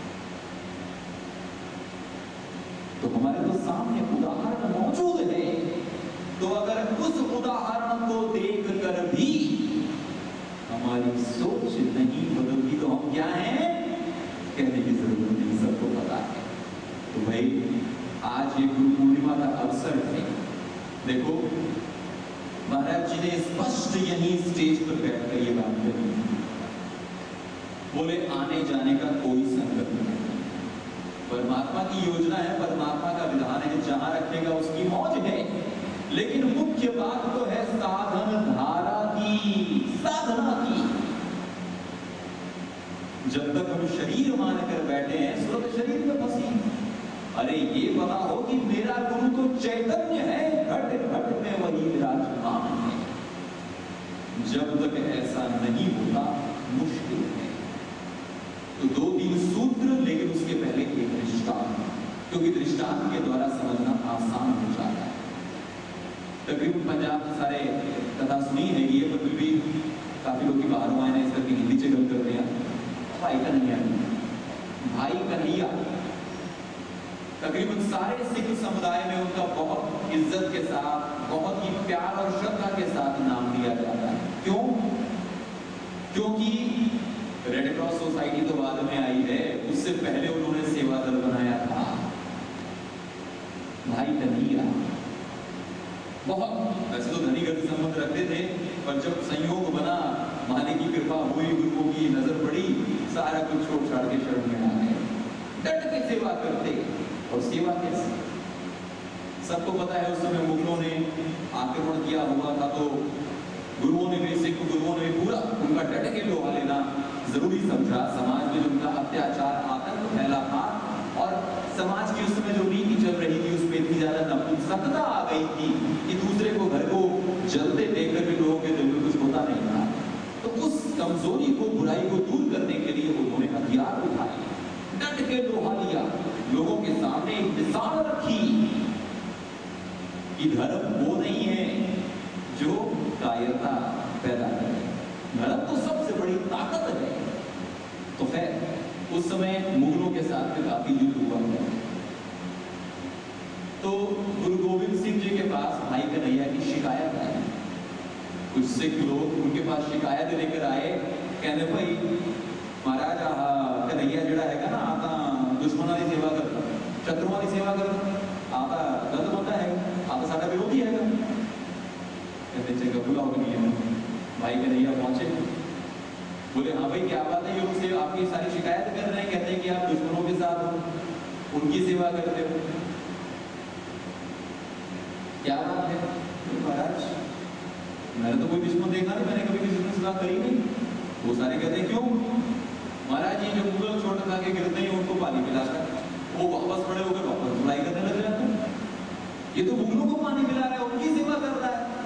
तो हमारे तो सामने उदाहरण मौजूद है, तो अगर उस उदाहरण को देख कर भी हमारी सोच नहीं बदलती तो हम क्या हैं? कहने की जरूरत नहीं, सबको पता है। तो भाई आज ये गुरु पूर्णिमा का अवसर है। देखो महाराज जी ने स्पष्ट यही स्टेज पर बैठकर ये बात कही, बोले आने जाने का कोई संकट नहीं, परमात्मा की योजना है, परमात्मा का विधान है, जहां रखेगा उसकी मौज है। लेकिन मुख्य बात तो है साधन धारा की, साधना की। जब तक हम शरीर मानकर बैठे हैं सुरत शरीर में फंसी। अरे ये पता हो कि मेरा गुरु तो चैतन्य है, घट घट में वही विराजमान है। जब तक ऐसा नहीं होता मुश्किल है। तो दो तीन सूत्र, लेकिन उसके पहले एक दृष्टांत, क्योंकि दृष्टांत के द्वारा समझना आसान हो जाता है। तकरीबन पंजाब सारे कथा सुनी है ये, पर फिर भी काफी लोग बाहरों आए ना, इस करके हिंदी से गल करते हैं। भाई कन्हैया, भाई कन्हैया तकरीबन सारे सिख समुदाय में उनका बहुत इज्जत के साथ, बहुत ही प्यार और श्रद्धा के साथ नाम लिया जाता है। क्यों? क्योंकि रेड क्रॉस सोसाइटी तो बाद में आई है, उससे पहले उन्होंने सेवा दल बनाया था। भाई कन्हैया बहुत वैसे तो धनी घर से संबंध रखते थे, पर जब संयोग बना, मालिक की कृपा हुई, गुरुओं की नजर पड़ी, सारा कुछ छोड़ छाड़ के शरण में आ गए। डट के सेवा करते, और सेवा कैसे? सबको पता है उस समय मुगलों ने आक्रमण किया हुआ था, तो गुरुओं ने भी, सिख गुरुओं ने भी पूरा उनका डट के लोहा लेना जरूरी समझा। समाज में जो उनका अत्याचार, आतंक फैला था, और समाज की उस समय जो नीति चल रही थी उसमें इतनी ज्यादा नपुंसकता आ गई थी कि दूसरे को घर को जलते देखकर भी लोगों के दिल में कुछ होता नहीं था। तो उस कमजोरी को, बुराई को दूर करने के लिए उन्होंने हथियार उठाए, डट के लोहा लिया, लोगों के सामने एक मिसाल रखी कि धर्म वो नहीं है जो कायरता पैदा करे, धर्म तो सबसे बड़ी ताकत है। तो खैर उस समय मुगलों के साथ में काफी युद्ध हुआ है। तो गुरु गोविंद सिंह जी के पास भाई कन्हैया की शिकायत आई। कुछ सिख लोग उनके पास शिकायत लेकर आए, कहने भाई महाराज कन्हैया जड़ा है ना, आता दुश्मनों की सेवा करता, शत्रुओं की सेवा करता, आता गलत होता है, आता साडा विरोधी है। कहते चंगा बुलाओ कन्हैया। भाई कन्हैया पहुंचे, बोले हाँ भाई क्या बात है, ये मुझसे आपकी सारी शिकायत कर रहे हैं, कहते हैं कि आप दुश्मनों के साथ हो, उनकी सेवा करते हो, क्या बात है? महाराज मैंने तो कोई दुश्मन देखा नहीं, मैंने कभी किसी से सेवा करी नहीं। वो सारे कहते हैं क्यों? महाराज ये जो मुगल छोड़ खा के गिरते हैं उनको पानी पिलाता है, वो वापस खड़े होकर वापस बुराई करने लग जाते हैं। ये तो मुगलों को पानी पिला रहा है, उनकी सेवा कर रहा है।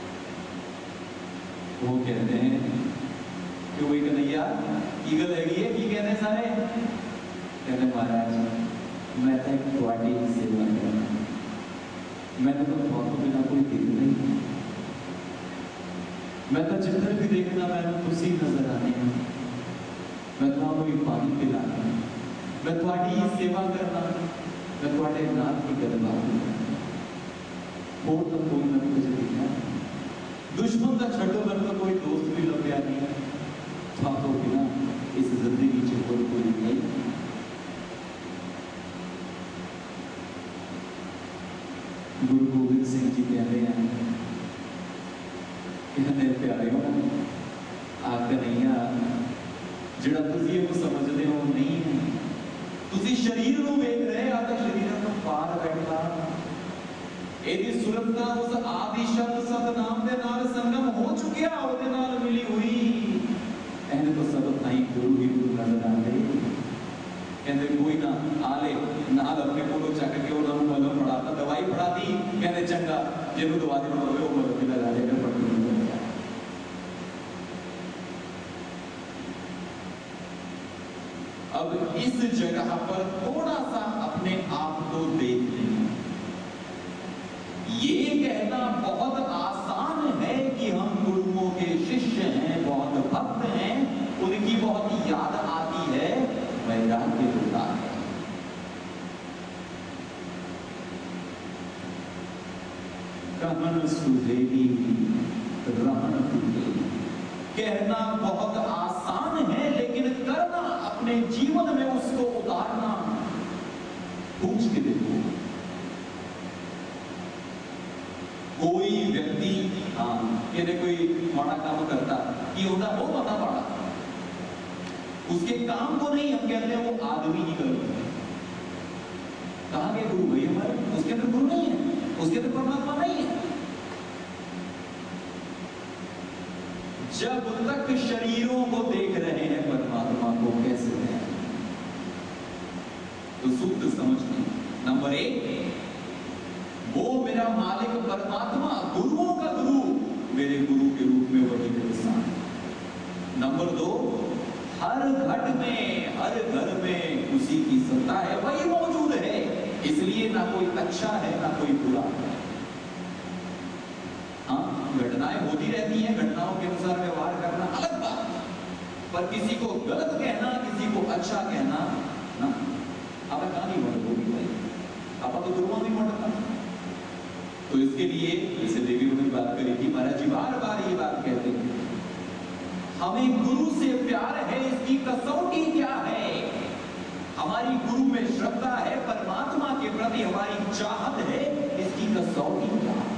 वो कहते हैं कि वही कन्हैया की गल है, की कहते हैं सारे, कहते महाराज मैं तो थोड़ी सेवा करना, मैंने तो थोड़ा बिना कोई दिल नहीं, मैं तो जिधर भी देखना मैंने तुसी नजर आने, मैं तो ही पानी पिलाना, मैं थोड़ी सेवा करना, मैं थोड़े नाम की गलबात और तो कोई ना कुछ दिखा, दुश्मन का छठो मन का कोई दोस्त भी लग नहीं था, तो बिना इस जिंदगी से कोई कोई नहीं। गुरु गोविंद सिंह जी कहते हैं, कहने प्यारे हो आप कन्हैया जिहड़ा तुसीं इहनूं समझदे हो नहीं है, तुसीं शरीर नूं वेख रहे, आपदा शरीर नूं पार बैठा, एदी सुरता उस आदि शब्द सतनाम दे नाल संगम हो चुकिया, ओदे नाल मिली हुई, कहने तो सब ताई गुरु ही गुरु नजर आते। कहते कोई ना आले नाल अपने कोलों चक के उन्होंने मलम पढ़ाता, दवाई पढ़ाती, कहते चंगा जिन्हों दवा देना होवे वो मलम भी लगा देगा, पढ़ अब इस जगह पर थोड़ा सा अपने आप को देख लें। कहन सुधेगी रहन फूटेगी। कहना बहुत आसान है, लेकिन करना, अपने जीवन में उसको उतारना, पूछ के देखो। कोई व्यक्ति हाँ कहने कोई माड़ा काम करता कि होता वो पता पड़ा, उसके काम को नहीं हम कहते हैं वो आदमी ही करो। कहाँ के गुरु भाई हमारे? उसके अंदर गुरु नहीं है, उसके अंदर परमात्मा नहीं है। जब तक शरीरों को देख रहे हैं परमात्मा को कैसे है, तो सूत्र समझ। नंबर एक, वो मेरा मालिक परमात्मा, गुरुओं का गुरु, मेरे गुरु के रूप में वही इंसान। नंबर दो, हर घट में, हर घर में उसी की सत्ता है, वही मौजूद है। इसलिए ना कोई अच्छा है ना कोई बुरा है। हाँ, घटनाएं होती रहती हैं, घटनाओं के अनुसार व्यवहार करना अलग बात, पर किसी को गलत कहना, किसी को अच्छा कहना ना, आप कहानी मत होगी भाई, आप तो गुरुओं में मत। तो इसके लिए जैसे देवी ने बात करी थी, महाराज जी बार बार ये बात कहते हैं, हमें गुरु से प्यार है, इसकी कसौटी क्या है? हमारी गुरु में श्रद्धा है, परमात्मा के प्रति हमारी चाहत है, इसकी कसौटी क्या है?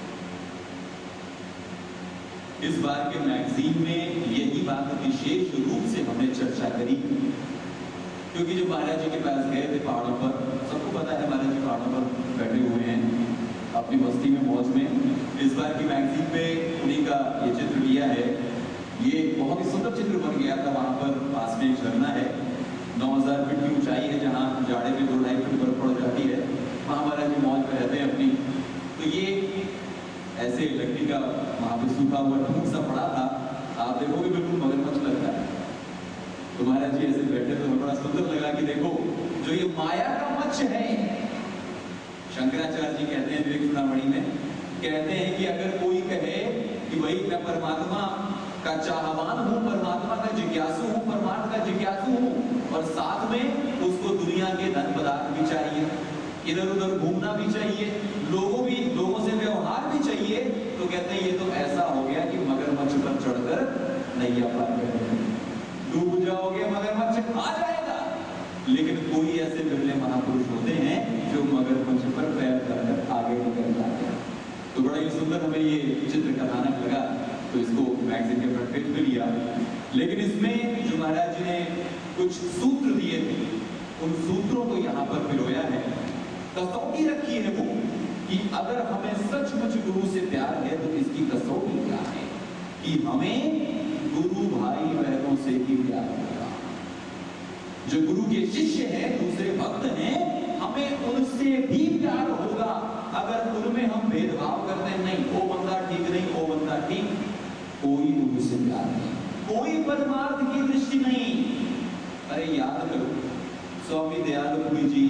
इस बार के मैगजीन में यही बात विशेष रूप से हमने चर्चा करी, क्योंकि जो महाराज जी के पास गए थे पहाड़ों पर, सबको पता है महाराज जी पहाड़ों पर बैठे हुए हैं अपनी बस्ती में, मौज में। इस बार की मैगजीन में उन्हीं का ये चित्र लिया है। ये बहुत ही सुंदर चित्र बन गया था। वहां पर पास में एक झरना है, नौ हजार फीट की ऊंचाई है, जहाँ जाड़े में दो ढाई फीट बर्फ पड़ जाती है। वहां महाराज जी मौज में रहते हैं अपनी। तो ये ऐसे लकड़ी का वहां पे सूखा हुआ टूट सा पड़ा था, आप देखोगे बिल्कुल मगरमच्छ लगता है। तो महाराज जी ऐसे बैठे तो बड़ा सुंदर लगा कि देखो जो ये माया का मच्छ है, शंकराचार्य जी कहते हैं विवेक चूड़ामणि में, कहते हैं कि अगर कोई कहे कि भाई मैं परमात्मा का चाहवान हूं, परमात्मा का जिज्ञासु हूं, परमात्मा का जिज्ञासु हूं, और साथ में उसको दुनिया के धन पदार्थ भी चाहिए, इधर उधर घूमना भी चाहिए, लोगों भी लोगों से व्यवहार भी चाहिए, तो कहते हैं ये तो ऐसा हो गया कि मगरमच्छ पर चढ़कर नैया पार करेंगे, डूब जाओगे, मगरमच्छ खा जाएगा। लेकिन कोई ऐसे बिरले महापुरुष होते हैं जो मगरमच्छ पर पैर करकर आगे निकल जाते हैं। तो बड़ा ही सुंदर हमें ये चित्र कथानक लगा, तो इसको मैगजीन के फ्रंट पेज पे लिया। लेकिन इसमें जो महाराज जी ने कुछ सूत्र दिए थे, उन सूत्रों को यहाँ पर पिरोया है, कसौटी रखी है वो कि अगर हमें सचमुच गुरु से प्यार है तो इसकी कसौटी क्या है कि हमें गुरु भाई बहनों से ही प्यार होगा। जो गुरु के शिष्य हैं, दूसरे भक्त हैं, हमें उनसे भी प्यार होगा। अगर उनमें हम भेदभाव करते हैं, नहीं वो बंदा ठीक, नहीं वो बंदा ठीक, कोई उनसे प्यार नहीं, कोई परमार्थ की दृष्टि नहीं। अरे याद करो स्वामी दयानंद जी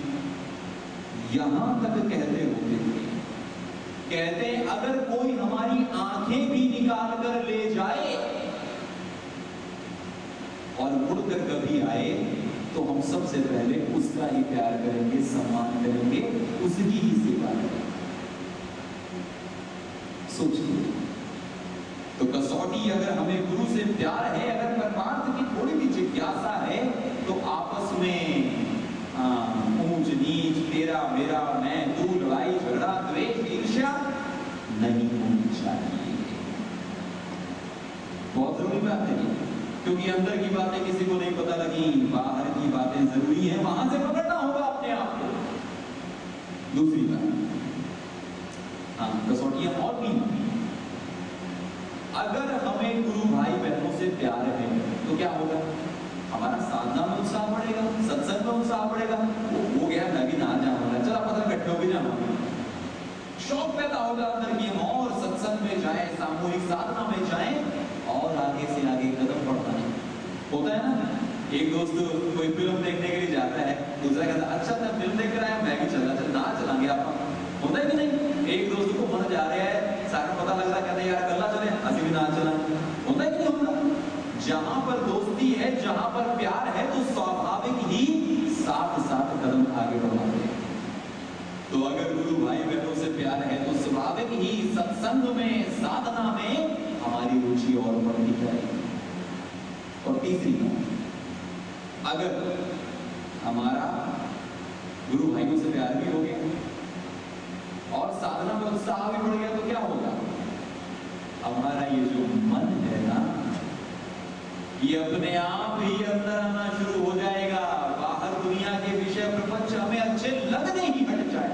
यहां तक कहते होते थे, कहते अगर कोई हमारी आंखें भी निकाल कर ले जाए और मुड़कर कभी आए तो हम सबसे पहले उसका ही प्यार करेंगे, सम्मान करेंगे, उसकी ही सेवा करेंगे। सोचिए, तो कसौटी अगर हमें गुरु से प्यार है, अगर परमार्थ की थोड़ी भी जिज्ञासा है, तो आपस में ऊंच नीच, तेरा मेरा मैं तू, लड़ाई झगड़ा द्वेष ईर्ष्या नहीं होनी चाहिए। बहुत जरूरी बात है, क्योंकि अंदर की बातें किसी को नहीं पता लगी, बाहर की बातें जरूरी है, वहां से पकड़ना होगा अपने आप को। दूसरी बात, हाँ कसौटियां और भी, अगर हमें गुरु भाई बहनों से प्यार है तो क्या होगा? हमारा साधना में उत्साह बढ़ेगा, सत्संग में उत्साह बढ़ेगा। वो हो गया मैं भी ना जाऊंगा, चला पता इकट्ठे हो भी जाऊंगा, शौक पैदा होगा अंदर की, हम और सत्संग में जाएं, सामूहिक साधना में जाएं, और आगे से आगे कदम बढ़ता है। होता है ना, एक दोस्त कोई फिल्म देखने के लिए जाता है, दूसरा कहता है अच्छा था फिल्म देख कर आया, मैं भी चला, चल ना चलाएंगे आप। होता है कि नहीं? एक दोस्त को मन जा रहा है, सारा पता लग रहा है, कहते यार कल्ला चले, असि भी ना चला। होता है कि नहीं होता? जहां पर दोस्ती है, जहां पर प्यार है, तो स्वाभाविक ही साथ साथ कदम आगे बढ़ाते हैं। तो अगर गुरु भाई बहनों से प्यार है तो स्वाभाविक ही सत्संग में, साधना में हमारी रुचि और बढ़ती जाएगी। और तीसरी बात, अगर हमारा गुरु भाइयों से प्यार भी हो गया और साधना में उत्साह भी बढ़ गया तो क्या होगा? हमारा ये जो मन है ना, ये अपने आप ही अंदर आना शुरू हो जाएगा। बाहर दुनिया के विषय प्रपंच हमें अच्छे लगने ही हट जाए।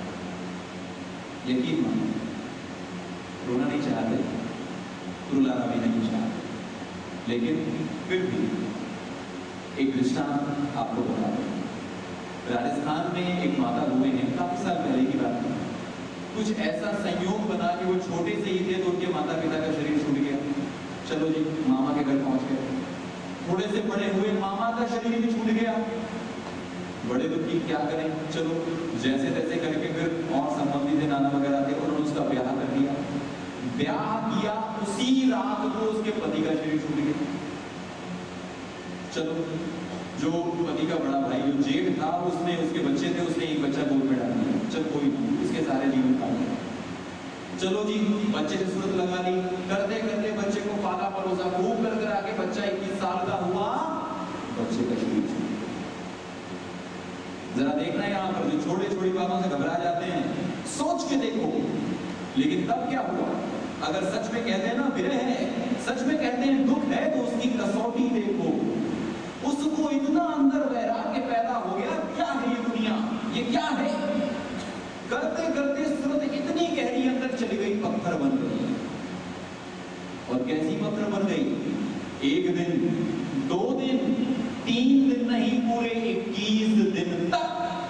यकीन मानो, रोना नहीं चाहते, रुलाना भी नहीं चाहते, लेकिन फिर भी एक दृष्टांत आपको बता दें। राजस्थान में एक माता हुए हैं, काफी साल पहले की बात है। कुछ ऐसा संयोग बना कि वो छोटे से ही थे तो उनके माता पिता का शरीर छूट गया। चलो जी, मामा के घर पहुंच गए। थोड़े से बड़े हुए, मामा का शरीर भी छूट गया। बड़े दुखी, क्या करें? चलो जैसे तैसे करके फिर और संबंधी थे, नाना वगैरह थे, उन्होंने उसका ब्याह कर दिया। ब्याह किया, उसी रात को उसके पति का शरीर छूट गया। चलो, जो पति का बड़ा भाई, जो जेठ था, उसने, उसके बच्चे थे, उसने एक बच्चा गोद में डाल दिया। चल कोई नहीं, इसके सारे जीवन काट गए। चलो जी, बच्चे से सूरत लगा ली, करते करते बच्चे को पाला परोसा, खूब कर कर आके बच्चा इक्कीस साल का हुआ, बच्चे का शरीर छूट गया। जरा देखना यहाँ पर, जो छोटी छोटी बातों से घबरा जाते हैं, सोच के देखो। लेकिन तब क्या हुआ? अगर सच में कहते हैं ना विरह है, सच में कहते हैं दुख है, तो उसकी कसौटी देखो। उसको इतना अंदर वैराग्य पैदा हो गया, क्या है ये दुनिया, ये क्या है? करते करते सूरत इतनी गहरी अंदर चली गई, पत्थर बन गई। और कैसी पत्थर बन गई? एक दिन, दो दिन, तीन दिन नहीं, पूरे इक्कीस दिन तक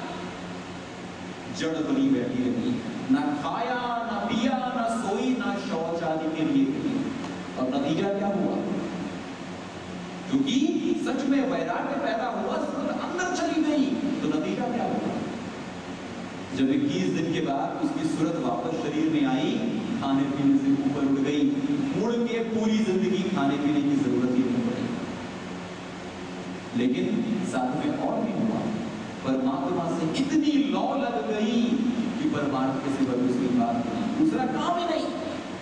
जड़ बनी बैठी रही। ना खाया, ना पिया, ना सोई, ना शौच आदि के लिए। और नतीजा क्या हुआ? क्योंकि सच में वैराग्य पैदा हुआ, सूरत अंदर चली गई, तो नतीजा क्या हुआ? जब इक्कीस दिन के बाद उसकी सूरत वापस शरीर में आई, खाने पीने से ऊपर उड़ गई, मुड़ के पूरी जिंदगी खाने पीने की जरूरत ही नहीं पड़ी। लेकिन साथ में और भी हुआ, परमात्मा से इतनी लौ लग गई कि परमात्मा के सिवा दूसरी बात नहीं, दूसरा काम ही नहीं।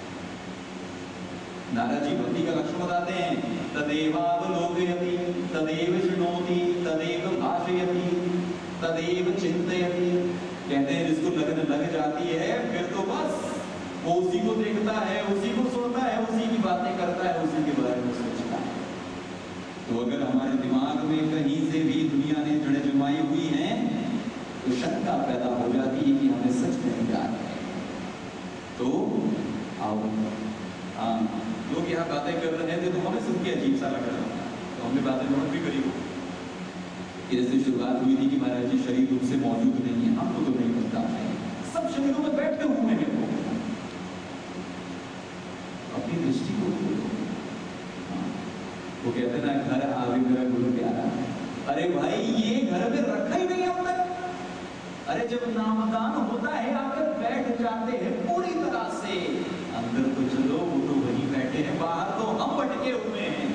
नारद जी भक्ति का लक्ष्य बताते हैं, तदेवावलोकयति, तदेव शृणोति, तदेव भाषयति, तदेव चिंतयति। कहते हैं जिसको लगन लग जाती है, फिर तो बस वो उसी को देखता है, उसी को सुनता है, उसी की बातें करता है, उसी के बारे में सोचता है। तो अगर हमारे दिमाग में कहीं से भी दुनिया ने जड़ें जमाई हुई हैं, तो शंका पैदा हो जाती है कि हमें सच में क्या है। तो आओ, हाँ, लोग यहाँ बातें कर रहे थे तो हमें सुन के अजीब सा लग रहा था, तो हमने बातें नोट भी करी। इससे शुरुआत हुई थी कि महाराज जी शरीर रूप से मौजूद नहीं है, हमको तो नहीं पता है, सब शरीरों में बैठे हुए हैं। वो अपनी दृष्टि को वो कहते ना, घर आवे मेरा गुरु प्यारा। अरे भाई, ये घर में रखा ही नहीं हम तक। अरे जब नामदान होता है, आकर बैठ जाते हैं पूरी तरह से। अंदर तो चलो, वो तो वहीं बैठे हैं, बाहर तो हम भटके हुए हैं।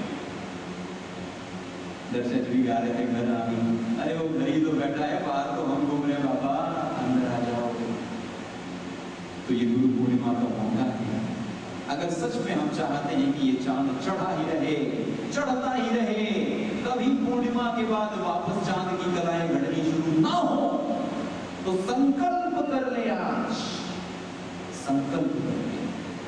दर्शक भी गा रहे थे, घर आ गई। अरे वो घर ही तो बैठा है, बाहर तो हम घूम रहे हैं, बाबा अंदर आ जाओ। तो ये गुरु पूर्णिमा का मौका है। अगर सच में हम चाहते हैं कि ये चांद चढ़ा ही रहे, चढ़ता ही रहे, कभी पूर्णिमा के बाद वापस चांद की कलाएं घटनी शुरू ना हो, तो संकल्प कर ले, आज संकल्प कर ले,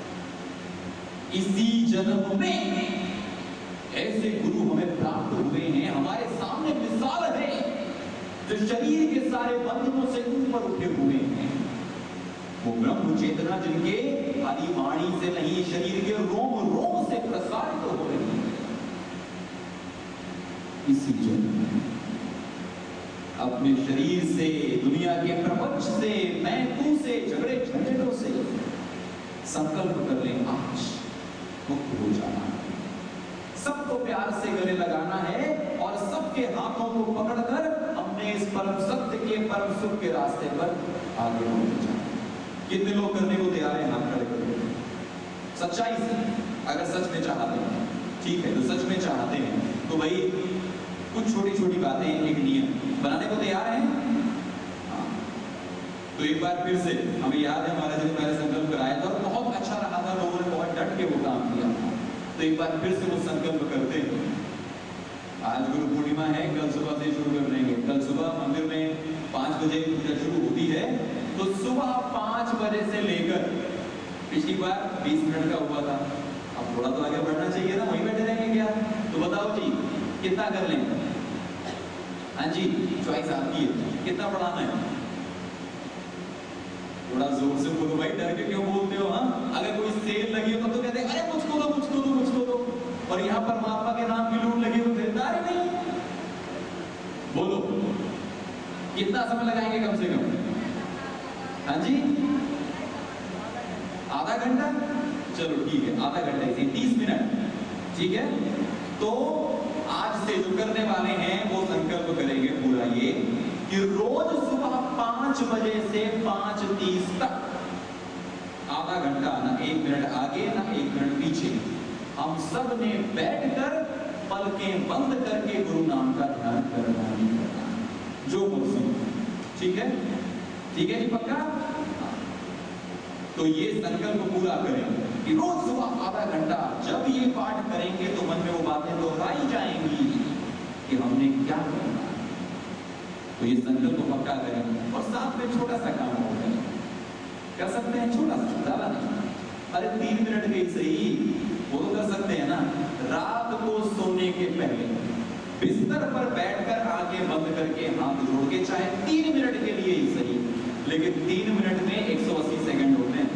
इसी जन्म में ऐसे गुरु हमें प्राप्त हुए हैं, हमारे सामने मिसाल है, जो शरीर के सारे बंधनों से ऊपर उठे हुए हैं। वो ब्रह्म चेतना जिनके खाली वाणी से नहीं, शरीर के रोम रोम से प्रसारित हो रही है। इसी जन्म में अपने शरीर से, दुनिया के प्रपंच से, मैं तू से, झगड़े झंझटों से संकल्प कर लें, आज मुक्त हो जाना है, सबको प्यार से गले लगाना है और सबके हाथों को पकड़कर हमने इस परम सत्य के, परम सुख के रास्ते पर आगे बढ़ जाना। कितने लोग करने को तैयार हैं? हाथ खड़े करें सच्चाई से। अगर सच में चाहते हैं, ठीक है, तो सच में चाहते हैं तो भाई कुछ छोटी छोटी बातें, एक नियम बनाने को तैयार हैं? हाँ। तो एक बार फिर से हमें याद है महाराज जी ने पहले संकल्प कराया था और बहुत अच्छा रहा था, लोगों ने बहुत डट के वो काम किया। तो एक बार फिर से वो संकल्प करते हैं। आज गुरु पूर्णिमा है, कल सुबह से शुरू कर देंगे। कल सुबह मंदिर में पांच बजे पूजा शुरू होती है, तो सुबह पांच बजे से लेकर, पिछली बार बीस मिनट का हुआ था, अब थोड़ा तो आगे बढ़ना चाहिए ना, वहीं बैठे रहेंगे क्या? तो बताओ जी कितना कर लें? हाँ जी, चॉइस आपकी है, कितना बढ़ाना है? थोड़ा जोर से बोलो भाई, डर के क्यों बोलते हो? हाँ, अगर कोई सेल लगी हो तो कहते हैं अरे मुझको दो मुझको दो मुझको दो, और यहाँ परमात्मा के नाम की लूट लगी हो खरीदार ही नहीं। बोलो कितना समय लगाएंगे कम से कम? हाँ जी, आधा घंटा? चलो ठीक है, आधा घंटा से तीस मिनट, ठीक है। तो आज से जो करने वाले हैं वो संकल्प करेंगे पूरा ये कि रोज सुबह पांच बजे से पांच तीस तक, आधा घंटा, ना एक मिनट आगे ना एक मिनट पीछे, हम सब ने बैठकर पलकें बंद करके गुरु नाम का ध्यान करना ही करना, जो मर्जी, ठीक है? ठीक है जी, पक्का? तो ये संकल्प पूरा करें कि रोज सुबह आधा घंटा जब ये पाठ करेंगे तो मन में वो बातें दोहराई जाएंगी कि हमने क्या करना। तो ये संकल्प पक्का करें और साथ में छोटा सा काम हो गया, कर सकते हैं छोटा सा, ज्यादा नहीं, अरे तीन मिनट के सही, वो तो कर सकते हैं ना। रात को सोने के पहले बिस्तर पर बैठकर आंखें बंद करके हाथ जोड़ के, चाहे तीन मिनट के लिए ही सही, लेकिन तीन मिनट में एक सौ अस्सी सेकंड होते हैं,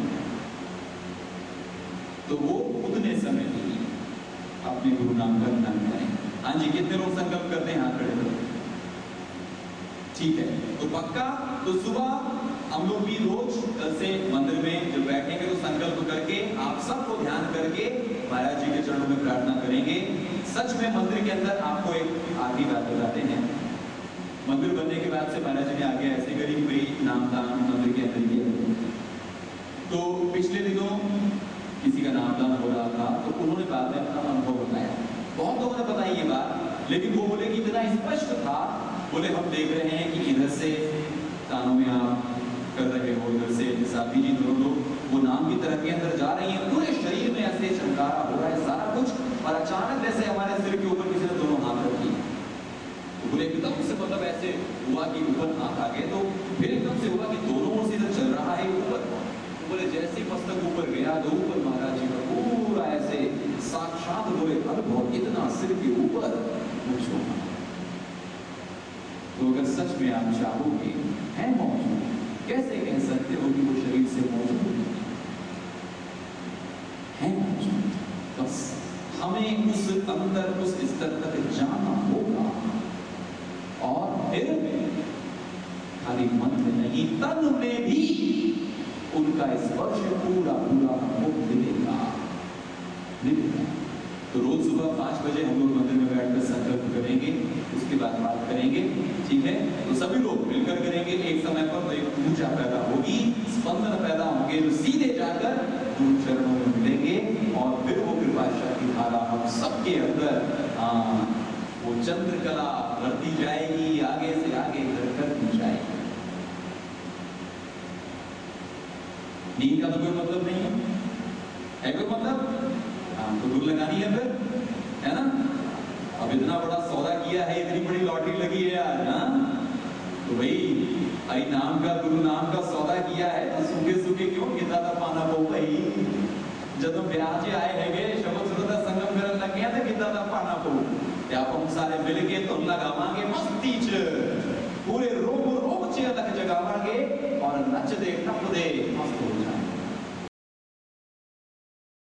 तो वो उतने समय के लिए अपने गुरु नाम का ध्यान करें। हाँ जी, कितने लोग संकल्प करते हैं? हाथ खड़े करो, ठीक है। तो पक्का, तो सुबह हम लोग भी रोज कल से मंदिर में जब बैठेंगे तो संकल्प करके आप सबको ध्यान करके महाराज जी के चरणों में प्रार्थना करेंगे। सच में मंदिर के अंदर आपको एक आखिरी बात बताते हैं, मंदिर बनने के बाद से महाराज जी ने आगे ऐसे करी कि भाई नामदान मंदिर के अंदर किया। तो पिछले दिनों किसी का नामदान हो रहा था, तो उन्होंने बाद में अपना अनुभव बताया, बहुत लोगों ने बताई ये बात, लेकिन वो बोले कि इतना स्पष्ट था, बोले हम देख रहे हैं कि इधर से कानों में आप कर रहे हो, इधर से साथी जी दोनों लोग वो नाम की तरफ के अंदर जा रही है, पूरे शरीर में ऐसे चमकारा हो रहा है सारा कुछ, और अचानक जैसे हमारे सिर के ऊपर किसी ने दोनों हाथ रखी, तो बोले एकदम से मतलब ऐसे हुआ कि ऊपर हाथ आ गए, तो फिर एकदम से हुआ कि दोनों ओर से इधर चल रहा है ऊपर, तो बोले जैसे ही मस्तक ऊपर गया तो ऊपर महाराज जी का पूरा ऐसे साक्षात बोले अनुभव, इतना सिर के ऊपर मुझको। तो अगर सच में आप चाहोगे है मौजूद, कैसे कह सकते हो कि वो शरीर से मौजूद है? मौजूद, बस हमें उस अंदर उस स्तर तक जाना होगा, और फिर खाली मन में नहीं, तन में भी उनका स्पर्श पूरा पूरा हमको मिलेगा मिलेगा। तो रोज सुबह पांच बजे हम लोग मंदिर में बैठकर संकल्प करेंगे, उसके बाद बात करेंगे, ठीक है? तो सभी लोग मिलकर करेंगे एक समय पर, तो एक ऊर्जा पैदा होगी, स्पंदन पैदा होंगे, जो सीधे जाकर गुरु चरणों में मिलेंगे, और फिर वो कृपा शक्ति धारा हम सबके अंदर आ, वो चंद्रकला बढ़ती जाएगी, आगे से आगे करती जाएगी। नींद का तो कोई मतलब नहीं है, है कोई मतलब? हाँ, तो दूर लगानी है फिर, है ना? अब इतना बड़ा सौदा किया है, इतनी बड़ी लॉटरी लगी है यार, हाँ? तो भाई आई नाम का गुरु नाम का सौदा किया है, तो सूखे सूखे क्यों कितना था पाना पो भाई, जब तुम ब्याह आए है शब्द सुरता संगम करन लग गया था, कितना था पाना पो, या हम सारे मिल के तुम लगावांगे मस्ती च, पूरे रोम रोम च अलग जगावांगे और नच दे टप दे मस्त हो जाए।